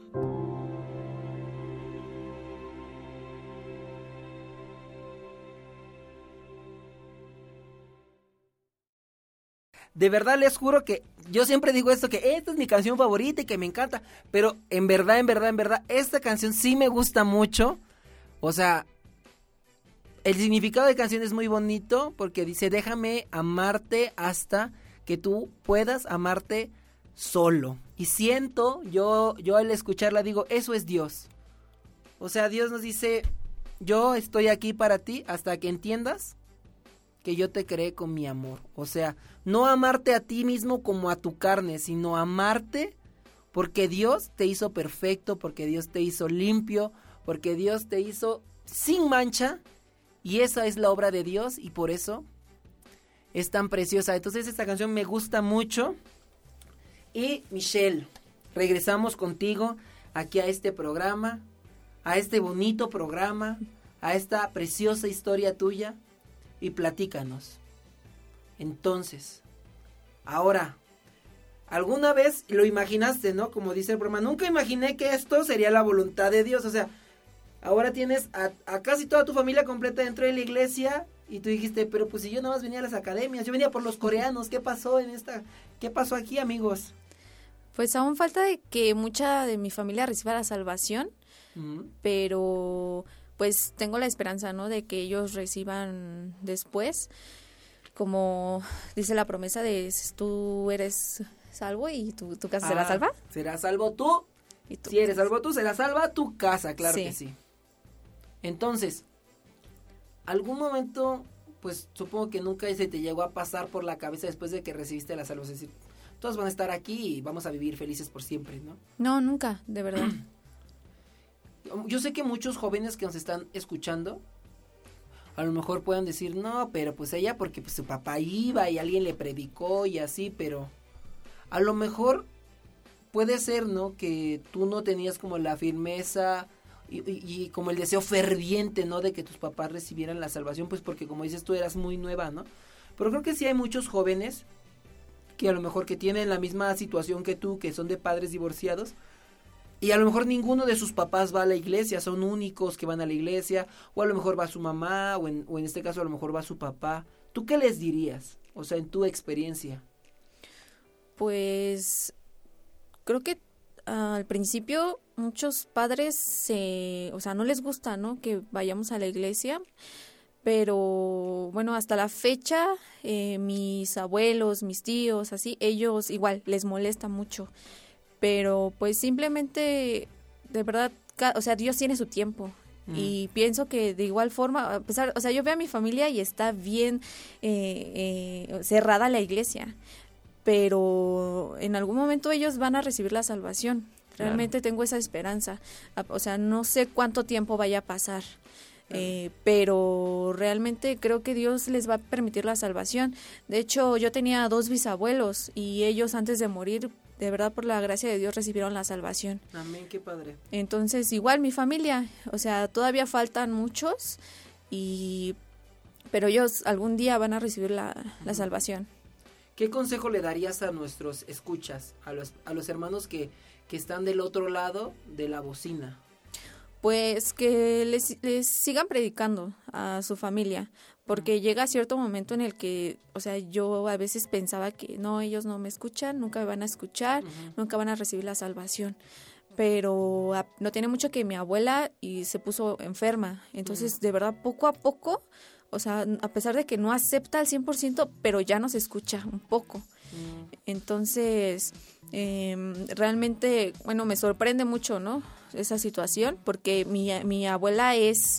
De verdad les juro que yo siempre digo esto, que esta es mi canción favorita y que me encanta, pero en verdad, esta canción sí me gusta mucho. O sea, el significado de canción es muy bonito porque dice, déjame amarte hasta que tú puedas amarte solo. Y siento, yo al escucharla digo, eso es Dios. O sea, Dios nos dice, yo estoy aquí para ti hasta que entiendas que yo te creé con mi amor. O sea, no amarte a ti mismo como a tu carne, sino amarte porque Dios te hizo perfecto, porque Dios te hizo limpio, porque Dios te hizo sin mancha, y esa es la obra de Dios, y por eso es tan preciosa. Entonces esta canción me gusta mucho. Y Michelle, regresamos contigo aquí a este programa, a este bonito programa, a esta preciosa historia tuya. Y platícanos. Entonces, ahora, alguna vez lo imaginaste, ¿no? Como dice el programa, nunca imaginé que esto sería la voluntad de Dios. O sea, ahora tienes a casi toda tu familia completa dentro de la iglesia. Y tú dijiste, pero pues si yo nada más venía a las academias, yo venía por los coreanos, ¿qué pasó qué pasó aquí, amigos? Pues aún falta de que mucha de mi familia reciba la salvación, pero pues tengo la esperanza, ¿no? De que ellos reciban después, como dice la promesa de tú eres salvo y tu casa será salva. Será salvo tú. Y tú. Si eres salvo tú, será salva tu casa, claro sí. Que sí. Entonces, ¿algún momento, pues supongo que nunca se te llegó a pasar por la cabeza después de que recibiste la salvación? Es decir, todos van a estar aquí y vamos a vivir felices por siempre, ¿no? No, nunca, de verdad. Yo sé que muchos jóvenes que nos están escuchando, a lo mejor puedan decir, no, pero pues ella porque pues su papá iba y alguien le predicó y así, pero a lo mejor puede ser, ¿no? Que tú no tenías como la firmeza y como el deseo ferviente, ¿no? De que tus papás recibieran la salvación, pues porque como dices tú eras muy nueva, ¿no? Pero creo que sí hay muchos jóvenes que a lo mejor que tienen la misma situación que tú, que son de padres divorciados, y a lo mejor ninguno de sus papás va a la iglesia, son únicos que van a la iglesia, o a lo mejor va su mamá, o en este caso a lo mejor va su papá. ¿Tú qué les dirías? O sea, en tu experiencia. Pues creo que al principio muchos padres no les gusta, ¿no? Que vayamos a la iglesia, pero bueno, hasta la fecha mis abuelos, mis tíos, así, ellos igual les molesta mucho. Pero pues simplemente, de verdad, Dios tiene su tiempo. Y pienso que de igual forma, a pesar, yo veo a mi familia y está bien cerrada la iglesia, pero en algún momento ellos van a recibir la salvación. Realmente tengo esa esperanza. No sé cuánto tiempo vaya a pasar, pero realmente creo que Dios les va a permitir la salvación. De hecho, yo tenía 2 bisabuelos y ellos antes de morir, de verdad, por la gracia de Dios, recibieron la salvación. Amén, qué padre. Entonces, igual mi familia, todavía faltan muchos, pero ellos algún día van a recibir la salvación. ¿Qué consejo le darías a nuestros escuchas, a los hermanos que están del otro lado de la bocina? Pues que les sigan predicando a su familia, porque llega cierto momento en el que, yo a veces pensaba que no, ellos no me escuchan, nunca me van a escuchar, nunca van a recibir la salvación. Pero no tiene mucho que mi abuela se puso enferma, entonces de verdad poco a poco, a pesar de que no acepta al 100%, pero ya nos escucha un poco. Entonces, realmente, me sorprende mucho, ¿no? Esa situación, porque mi abuela es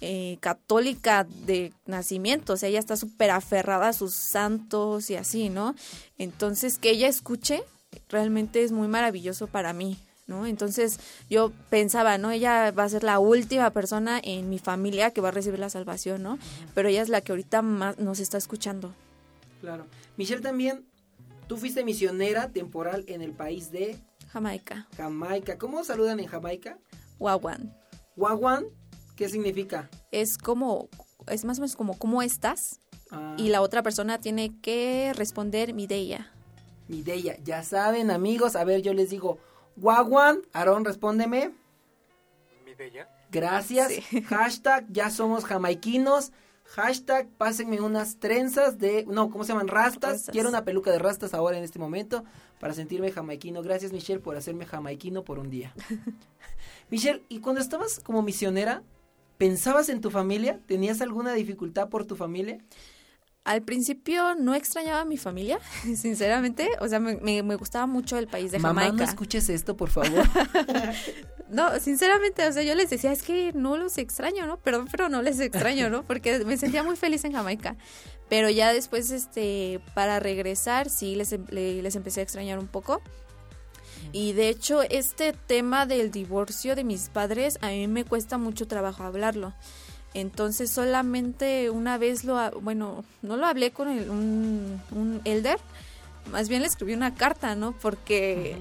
católica de nacimiento, ella está súper aferrada a sus santos y así, ¿no? Entonces, que ella escuche realmente es muy maravilloso para mí, ¿no? Entonces, yo pensaba, ¿no? Ella va a ser la última persona en mi familia que va a recibir la salvación, ¿no? Pero ella es la que ahorita más nos está escuchando. Claro. Michelle, también, tú fuiste misionera temporal en el país de Jamaica. ¿Cómo saludan en Jamaica? Wagwan. ¿Wagwan? ¿Qué significa? Es más o menos como ¿cómo estás? Y la otra persona tiene que responder Mideya. Mideya, ya saben, amigos. A ver, yo les digo Wagwan. Aarón, respóndeme. Mideya. Gracias. Sí. Hashtag, ya somos jamaiquinos. Hashtag, pásenme unas trenzas ¿cómo se llaman? Rastas. Quiero una peluca de rastas ahora en este momento para sentirme jamaiquino. Gracias, Michelle, por hacerme jamaiquino por un día. Michelle, ¿y cuando estabas como misionera, pensabas en tu familia? ¿Tenías alguna dificultad por tu familia? Al principio no extrañaba a mi familia, sinceramente. Me gustaba mucho el país de Jamaica. Mamá, no escuches esto, por favor. No, sinceramente, yo les decía, es que no los extraño, ¿no? Perdón, pero no les extraño, ¿no? Porque me sentía muy feliz en Jamaica. Pero ya después, para regresar, sí, les empecé a extrañar un poco. Y de hecho, este tema del divorcio de mis padres, a mí me cuesta mucho trabajo hablarlo. Entonces, solamente una vez no lo hablé con un elder, más bien le escribí una carta, ¿no? Porque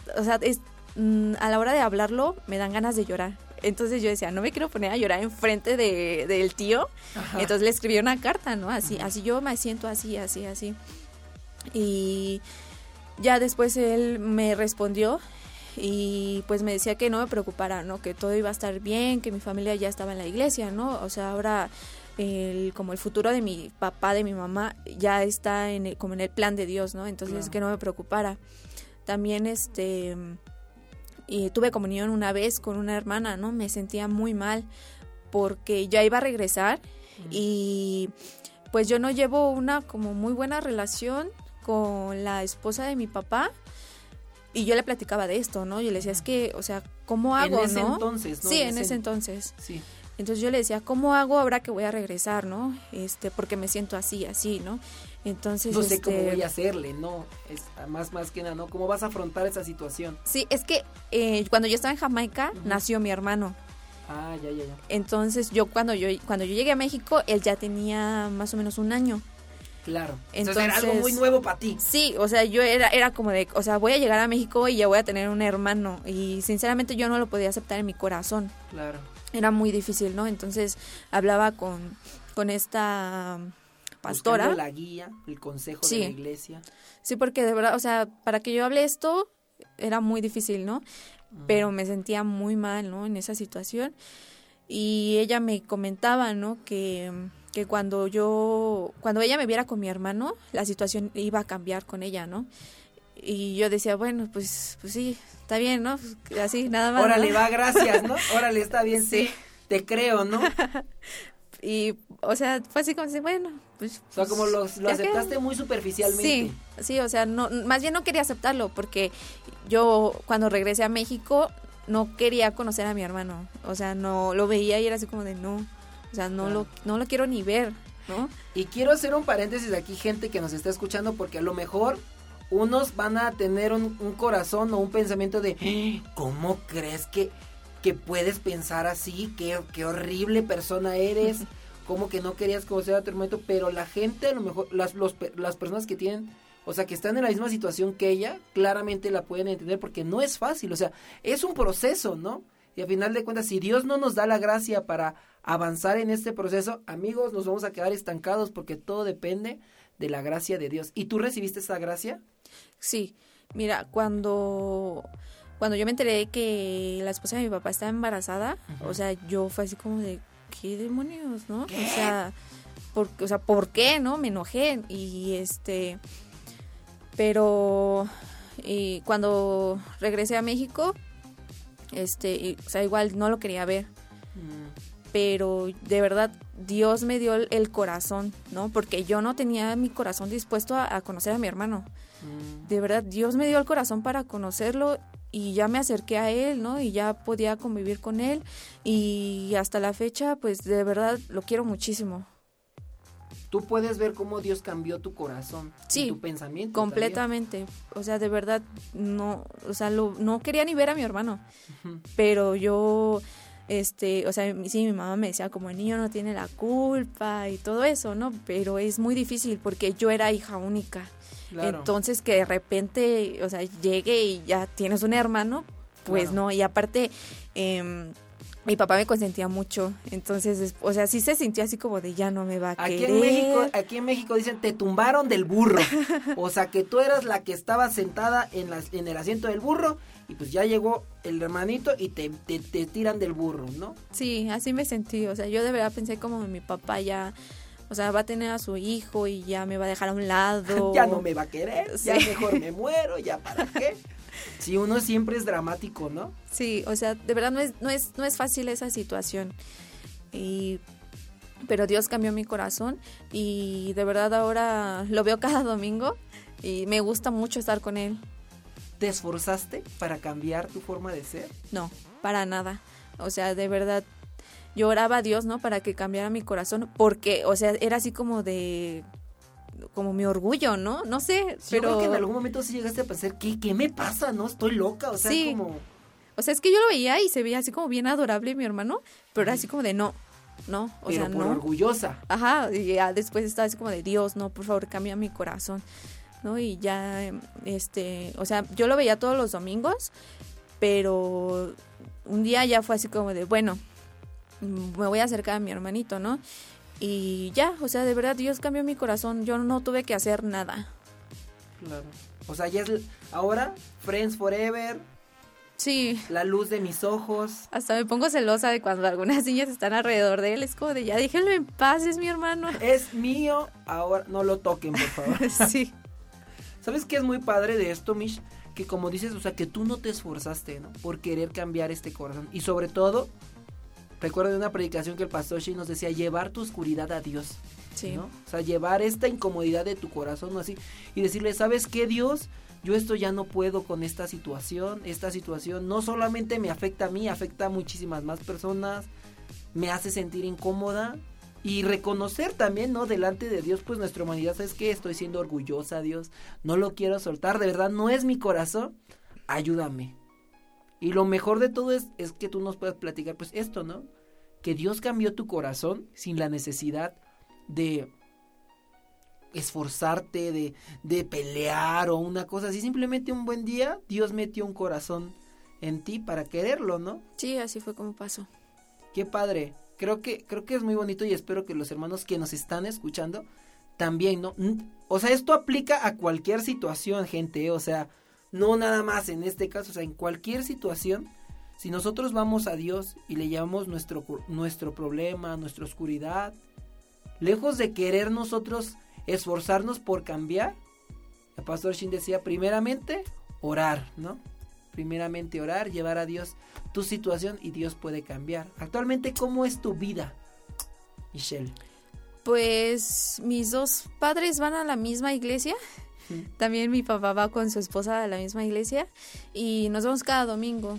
a la hora de hablarlo me dan ganas de llorar. Entonces yo decía, no me quiero poner a llorar enfrente del tío. Ajá. Entonces le escribí una carta, ¿no? Así yo me siento así. Y ya después él me respondió y pues me decía que no me preocupara, ¿no? Que todo iba a estar bien, que mi familia ya estaba en la iglesia, ¿no? Ahora como el futuro de mi papá, de mi mamá, ya está como en el plan de Dios, ¿no? Entonces claro, que no me preocupara. También y tuve comunión una vez con una hermana, ¿no? Me sentía muy mal porque ya iba a regresar y pues yo no llevo una como muy buena relación con la esposa de mi papá y yo le platicaba de esto, ¿no? Yo le decía, es que, ¿cómo hago, en ese no? Entonces, ¿no? Sí, en ese entonces. Sí. Entonces yo le decía, ¿cómo hago ahora que voy a regresar, no? Porque me siento así, ¿no? Entonces, no sé cómo voy a hacerle, ¿no? Más que nada, ¿no? ¿Cómo vas a afrontar esa situación? Sí, es que cuando yo estaba en Jamaica, nació mi hermano. Ah, ya. Entonces, cuando yo llegué a México, él ya tenía más o menos 1 año. Claro. Entonces era algo muy nuevo para ti. Sí, o sea, yo era como de, o sea, voy a llegar a México y ya voy a tener un hermano. Y sinceramente yo no lo podía aceptar en mi corazón. Claro. Era muy difícil, ¿no? Entonces hablaba con esta pastora. Buscando la guía, el consejo de la iglesia. Sí, porque de verdad, o sea, para que yo hable esto era muy difícil, ¿no? Pero me sentía muy mal, ¿no? En esa situación. Y ella me comentaba, ¿no? Que cuando ella me viera con mi hermano, la situación iba a cambiar con ella, ¿no? Y yo decía, bueno, pues sí, está bien, ¿no? Pues así, nada más. Órale, ¿no? va, gracias, ¿no? Órale, está bien, sí. Te creo, ¿no? Y, o sea, fue así como así, bueno, pues... O sea, como lo aceptaste muy superficialmente. Sí, o sea, no, más bien no quería aceptarlo, porque yo cuando regresé a México no quería conocer a mi hermano. O sea, no lo veía y era así como de no, o sea, no lo quiero ni ver, ¿no? Y quiero hacer un paréntesis aquí, gente que nos está escuchando, porque a lo mejor unos van a tener un corazón o un pensamiento de ¿cómo crees que puedes pensar así? Qué horrible persona eres. ¿Cómo que no querías conocer a tu hermano? Pero la gente, a lo mejor, las personas que tienen, o sea, que están en la misma situación que ella, claramente la pueden entender, porque no es fácil, o sea, es un proceso, ¿no? Y a final de cuentas, si Dios no nos da la gracia para avanzar en este proceso, amigos, nos vamos a quedar estancados, porque todo depende de la gracia de Dios. ¿Y tú recibiste esa gracia? Sí, mira, cuando yo me enteré que la esposa de mi papá estaba embarazada, o sea, yo fue así como de, ¿qué demonios, no? ¿Qué? O sea, ¿por qué, no? Me enojé y pero cuando regresé a México, o sea, igual no lo quería ver. Pero de verdad Dios me dio el corazón, ¿no? Porque yo no tenía mi corazón dispuesto a conocer a mi hermano. De verdad, Dios me dio el corazón para conocerlo y ya me acerqué a él, ¿no? Y ya podía convivir con él y hasta la fecha, pues de verdad lo quiero muchísimo. Tú puedes ver cómo Dios cambió tu corazón, sí, y tu pensamiento. completamente. También. O sea, de verdad no, o sea, no quería ni ver a mi hermano. Pero yo o sea, sí, mi mamá me decía como el niño no tiene la culpa y todo eso, ¿no? Pero es muy difícil porque yo era hija única. Claro. Entonces que de repente, o sea, llegue y ya tienes un hermano, pues claro. No, y aparte mi papá me consentía mucho, entonces, o sea, sí se sintió así como de ya no me va a querer. Aquí en México dicen, te tumbaron del burro, o sea, que tú eras la que estaba sentada en el asiento del burro, y pues ya llegó el hermanito y te tiran del burro, ¿no? Sí, así me sentí, o sea, yo de verdad pensé como mi papá ya, o sea, va a tener a su hijo y ya me va a dejar a un lado. Ya no me va a querer, sí. Ya mejor me muero, ya para qué. Sí, uno siempre es dramático, ¿no? Sí, o sea, de verdad no es fácil esa situación. Pero Dios cambió mi corazón y de verdad ahora lo veo cada domingo y me gusta mucho estar con él. ¿Te esforzaste para cambiar tu forma de ser? No, para nada. O sea, de verdad, yo oraba a Dios, ¿no? Para que cambiara mi corazón porque, o sea, era así como mi orgullo, ¿no? No sé, sí, pero... Yo creo que en algún momento sí llegaste a pensar, ¿qué me pasa, no? Estoy loca, o sea, sí. como... O sea, es que yo lo veía y se veía así como bien adorable mi hermano, pero era así como de no, o pero sea, por no. orgullosa. Ajá, y ya después estaba así como de Dios, no, por favor, cambia mi corazón, ¿no? Y ya, o sea, yo lo veía todos los domingos, pero un día ya fue así como de, bueno, me voy a acercar a mi hermanito, ¿no? Y ya, o sea, de verdad Dios cambió mi corazón, yo no tuve que hacer nada. Claro. O sea, ya es ahora Friends Forever. Sí. La luz de mis ojos. Hasta me pongo celosa de cuando algunas niñas están alrededor de él, es como de ya déjenlo en paz, es mi hermano. Es mío, ahora no lo toquen, por favor. Sí. ¿Sabes qué es muy padre de esto, Mish? Que como dices, o sea, que tú no te esforzaste, ¿no? Por querer cambiar este corazón. Y sobre todo, recuerdo de una predicación que el pastor Shea nos decía, llevar tu oscuridad a Dios. Sí. ¿No? O sea, llevar esta incomodidad de tu corazón, ¿no? Así, y decirle, ¿sabes qué, Dios? Yo esto ya no puedo con esta situación no solamente me afecta a mí, afecta a muchísimas más personas, me hace sentir incómoda. Y reconocer también, ¿no? Delante de Dios, pues nuestra humanidad, ¿sabes qué? Estoy siendo orgullosa, Dios. No lo quiero soltar, de verdad, no es mi corazón. Ayúdame. Y lo mejor de todo es que tú nos puedas platicar, pues esto, ¿no? Que Dios cambió tu corazón sin la necesidad de esforzarte, de pelear o una cosa así. Simplemente un buen día, Dios metió un corazón en ti para quererlo, ¿no? Sí, así fue como pasó. Qué padre. Creo que es muy bonito y espero que los hermanos que nos están escuchando también, ¿no? O sea, esto aplica a cualquier situación, gente, o sea, no nada más en este caso, o sea, en cualquier situación, si nosotros vamos a Dios y le llevamos nuestro problema, nuestra oscuridad, lejos de querer nosotros esforzarnos por cambiar, el pastor Shin decía, primeramente, orar, ¿no? Primeramente orar, llevar a Dios tu situación y Dios puede cambiar. Actualmente, ¿cómo es tu vida, Michelle? Pues mis dos padres van a la misma iglesia. También mi papá va con su esposa a la misma iglesia y nos vemos cada domingo.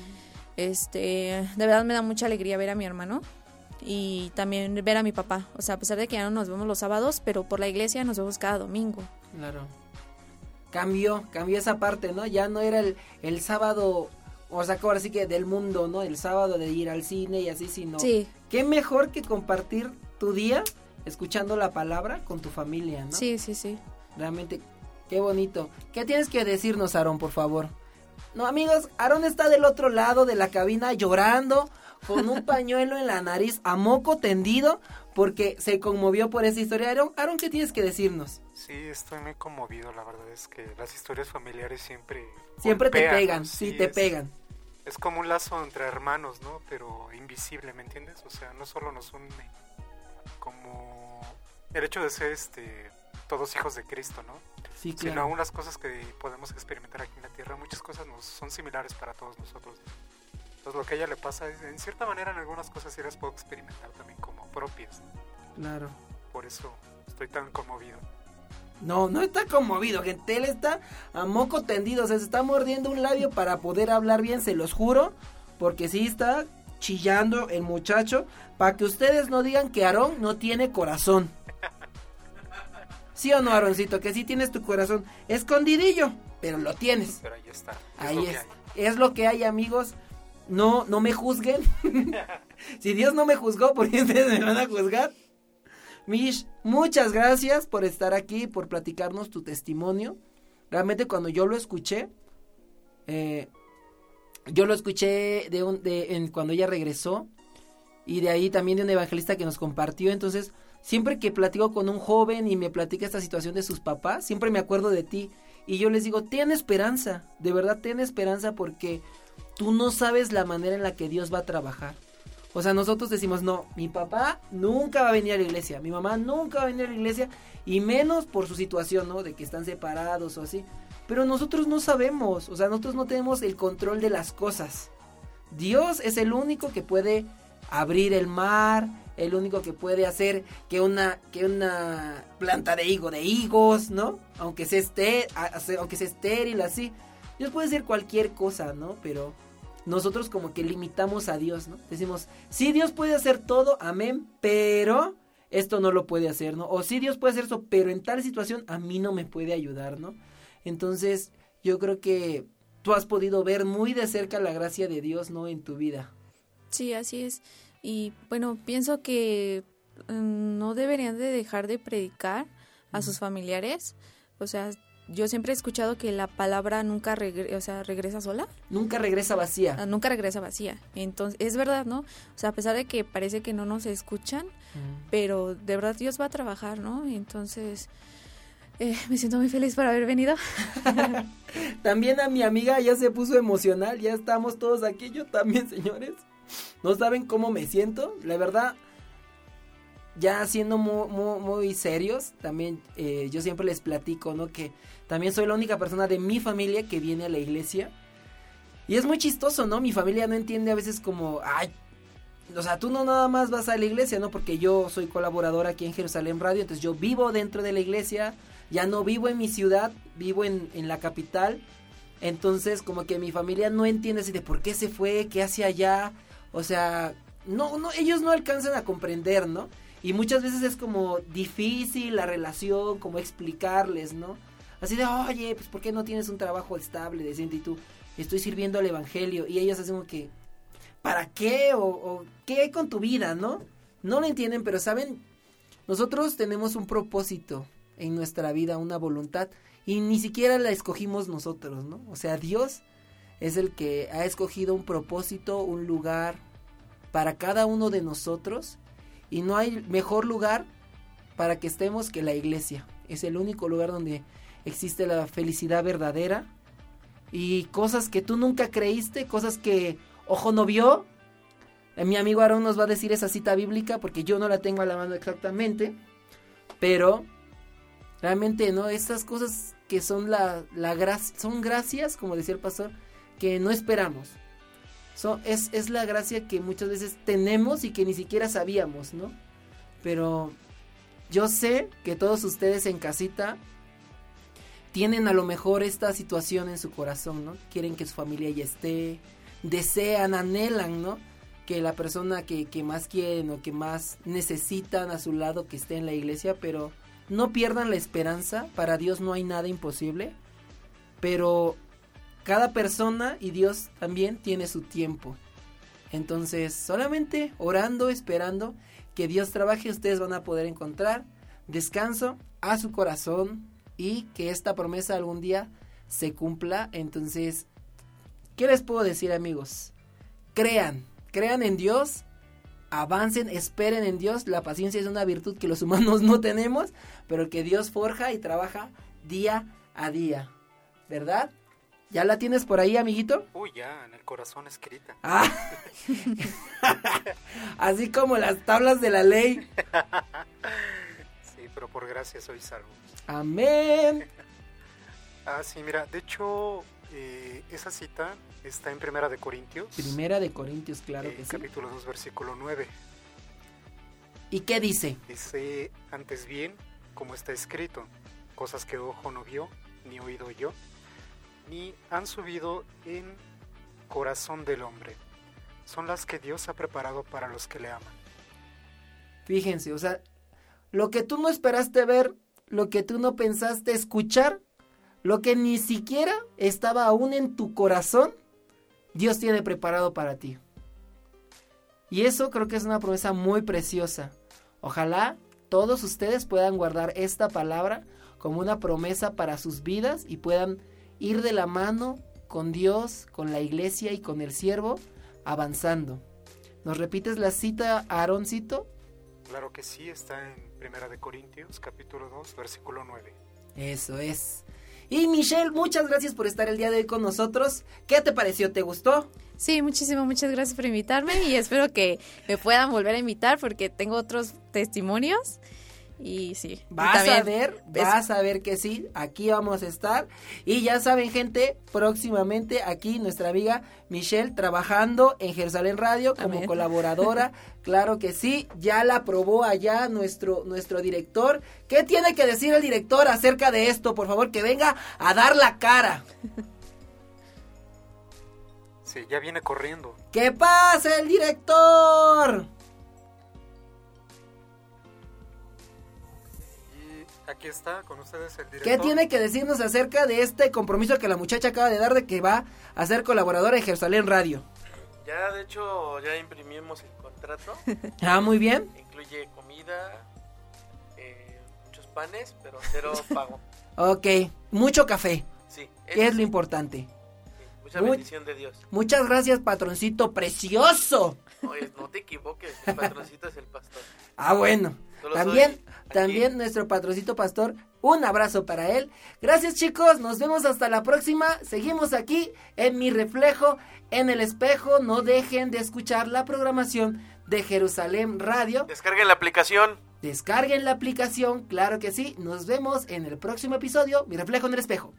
De verdad me da mucha alegría ver a mi hermano y también ver a mi papá. O sea, a pesar de que ya no nos vemos los sábados, pero por la iglesia nos vemos cada domingo. Claro. Cambió esa parte, ¿no? Ya no era el sábado, o sea, ahora sí que del mundo, ¿no? El sábado de ir al cine y así, sino... Sí. Qué mejor que compartir tu día escuchando la palabra con tu familia, ¿no? Sí, sí, sí. Realmente, qué bonito. ¿Qué tienes que decirnos, Aarón, por favor? No, amigos, Aarón está del otro lado de la cabina llorando con un pañuelo en la nariz a moco tendido porque se conmovió por esa historia. Aarón, ¿qué tienes que decirnos? Sí, estoy muy conmovido, la verdad es que las historias familiares siempre golpean, te pegan, ¿no? sí, te pegan. Es como un lazo entre hermanos, ¿no? Pero invisible, ¿me entiendes? O sea, no solo nos une como el hecho de ser todos hijos de Cristo, ¿no? Sí, claro. Sino aún las cosas que podemos experimentar aquí en la tierra, muchas cosas son similares para todos nosotros. Entonces lo que a ella le pasa es, en cierta manera, en algunas cosas sí las puedo experimentar también como propias. Claro. Por eso estoy tan conmovido. No está conmovido, gente, él está a moco tendido, o sea, se está mordiendo un labio para poder hablar bien, se los juro, porque sí está chillando el muchacho, para que ustedes no digan que Aarón no tiene corazón. ¿Sí o no, Aaroncito? Que sí tienes tu corazón escondidillo, pero lo tienes. Pero ahí está. Es lo que hay, amigos. No me juzguen. Si Dios no me juzgó, ¿por qué ustedes me van a juzgar? Mish, muchas gracias por estar aquí, por platicarnos tu testimonio. Realmente cuando yo lo escuché, cuando ella regresó, y de ahí también de un evangelista que nos compartió. Entonces, siempre que platico con un joven y me platica esta situación de sus papás, siempre me acuerdo de ti. Y yo les digo, ten esperanza, de verdad ten esperanza, porque tú no sabes la manera en la que Dios va a trabajar. O sea, nosotros decimos, no, mi papá nunca va a venir a la iglesia, mi mamá nunca va a venir a la iglesia, y menos por su situación, ¿no? De que están separados o así. Pero nosotros no sabemos, o sea, nosotros no tenemos el control de las cosas. Dios es el único que puede abrir el mar, el único que puede hacer que una planta de higos, ¿no? Aunque sea estéril, así. Dios puede hacer cualquier cosa, ¿no? Pero nosotros como que limitamos a Dios, ¿no? Decimos, sí, Dios puede hacer todo, amén, pero esto no lo puede hacer, ¿no? O sí, Dios puede hacer eso, pero en tal situación a mí no me puede ayudar, ¿no? Entonces, yo creo que tú has podido ver muy de cerca la gracia de Dios, ¿no? En tu vida. Sí, así es. Y bueno, pienso que no deberían de dejar de predicar a sus familiares. O sea, yo siempre he escuchado que la palabra nunca regresa sola. Nunca regresa vacía. Nunca regresa vacía. Entonces, es verdad, ¿no? O sea, a pesar de que parece que no nos escuchan, pero de verdad Dios va a trabajar, ¿no? Entonces, me siento muy feliz por haber venido. También a mi amiga ya se puso emocional, ya estamos todos aquí, yo también, señores. No saben cómo me siento, la verdad. Ya siendo muy serios, también yo siempre les platico, ¿no? Que también soy la única persona de mi familia que viene a la iglesia. Y es muy chistoso, ¿no? Mi familia no entiende a veces como, ay, o sea, tú no nada más vas a la iglesia, ¿no? Porque yo soy colaboradora aquí en Jerusalén Radio, entonces yo vivo dentro de la iglesia, ya no vivo en mi ciudad, vivo en la capital. Entonces como que mi familia no entiende así de por qué se fue, qué hace allá, o sea, ellos no alcanzan a comprender, ¿no? Y muchas veces es como difícil la relación, como explicarles, ¿no? Así de, oye, pues ¿por qué no tienes un trabajo estable, decente? Y tú, estoy sirviendo al evangelio. Y ellos hacen como que, ¿para qué? O ¿qué hay con tu vida, no? No lo entienden, pero saben, nosotros tenemos un propósito en nuestra vida, una voluntad, y ni siquiera la escogimos nosotros, ¿no? O sea, Dios es el que ha escogido un propósito, un lugar para cada uno de nosotros, y no hay mejor lugar para que estemos que la iglesia. Es el único lugar donde existe la felicidad verdadera, y cosas que tú nunca creíste, cosas que ojo no vio. Mi amigo Aarón nos va a decir esa cita bíblica, porque yo no la tengo a la mano exactamente, pero realmente, ¿no? Estas cosas que son son gracias, como decía el pastor, que no esperamos. Es la gracia que muchas veces tenemos y que ni siquiera sabíamos, ¿no? Pero yo sé que todos ustedes en casita tienen a lo mejor esta situación en su corazón, ¿no? Quieren que su familia ya esté, desean, anhelan, ¿no? Que la persona que más quieren o que más necesitan a su lado que esté en la iglesia, pero no pierdan la esperanza. Para Dios no hay nada imposible, pero cada persona y Dios también tiene su tiempo. Entonces, solamente orando, esperando que Dios trabaje, ustedes van a poder encontrar descanso a su corazón y que esta promesa algún día se cumpla. Entonces, ¿qué les puedo decir, amigos? Crean en Dios, avancen, esperen en Dios. La paciencia es una virtud que los humanos no tenemos, pero que Dios forja y trabaja día a día, ¿verdad? ¿Ya la tienes por ahí, amiguito? Uy, ya, en el corazón escrita. Ah. Así como las tablas de la ley. Sí, pero por gracia soy salvo. Amén. Sí, mira, de hecho, esa cita está en Primera de Corintios. Primera de Corintios, claro que sí. Capítulo 2, versículo 9. ¿Y qué dice? Dice, antes bien, como está escrito, cosas que ojo no vio, ni oído yo, ni han subido en corazón del hombre, son las que Dios ha preparado para los que le aman. Fíjense, o sea, lo que tú no esperaste ver, lo que tú no pensaste escuchar, lo que ni siquiera estaba aún en tu corazón, Dios tiene preparado para ti. Y eso creo que es una promesa muy preciosa. Ojalá todos ustedes puedan guardar esta palabra como una promesa para sus vidas y puedan ir de la mano con Dios, con la iglesia y con el siervo, avanzando. ¿Nos repites la cita, Aaroncito? Claro que sí, está en Primera de Corintios, capítulo 2, versículo 9. Eso es. Y Michelle, muchas gracias por estar el día de hoy con nosotros. ¿Qué te pareció? ¿Te gustó? Sí, muchas gracias por invitarme y espero que me puedan volver a invitar porque tengo otros testimonios. Y sí. Vas a ver que sí, aquí vamos a estar. Y ya saben, gente, próximamente aquí nuestra amiga Michelle trabajando en Jerusalén Radio como Amén. Colaboradora. Claro que sí, ya la aprobó allá nuestro director. ¿Qué tiene que decir el director acerca de esto? Por favor, que venga a dar la cara. Sí, ya viene corriendo. ¡Que pase el director! Aquí está con ustedes el director. ¿Qué tiene que decirnos acerca de este compromiso que la muchacha acaba de dar de que va a ser colaboradora en Jerusalén Radio? Ya, de hecho, ya imprimimos el contrato. Muy bien. Incluye comida, muchos panes, pero cero pago. Ok, mucho café. Sí. Que es lo importante. Sí, mucha bendición de Dios. Muchas gracias, patroncito precioso. Oye, no te equivoques, el patroncito es el pastor. Bueno. Solo También nuestro patroncito pastor, un abrazo para él. Gracias, chicos, nos vemos hasta la próxima. Seguimos aquí en Mi Reflejo en el Espejo. No dejen de escuchar la programación de Jerusalén Radio. Descarguen la aplicación. Descarguen la aplicación, claro que sí. Nos vemos en el próximo episodio, Mi Reflejo en el Espejo.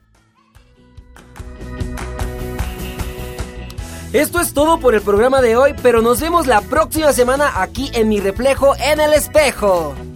Esto es todo por el programa de hoy, pero nos vemos la próxima semana aquí en Mi Reflejo en el Espejo.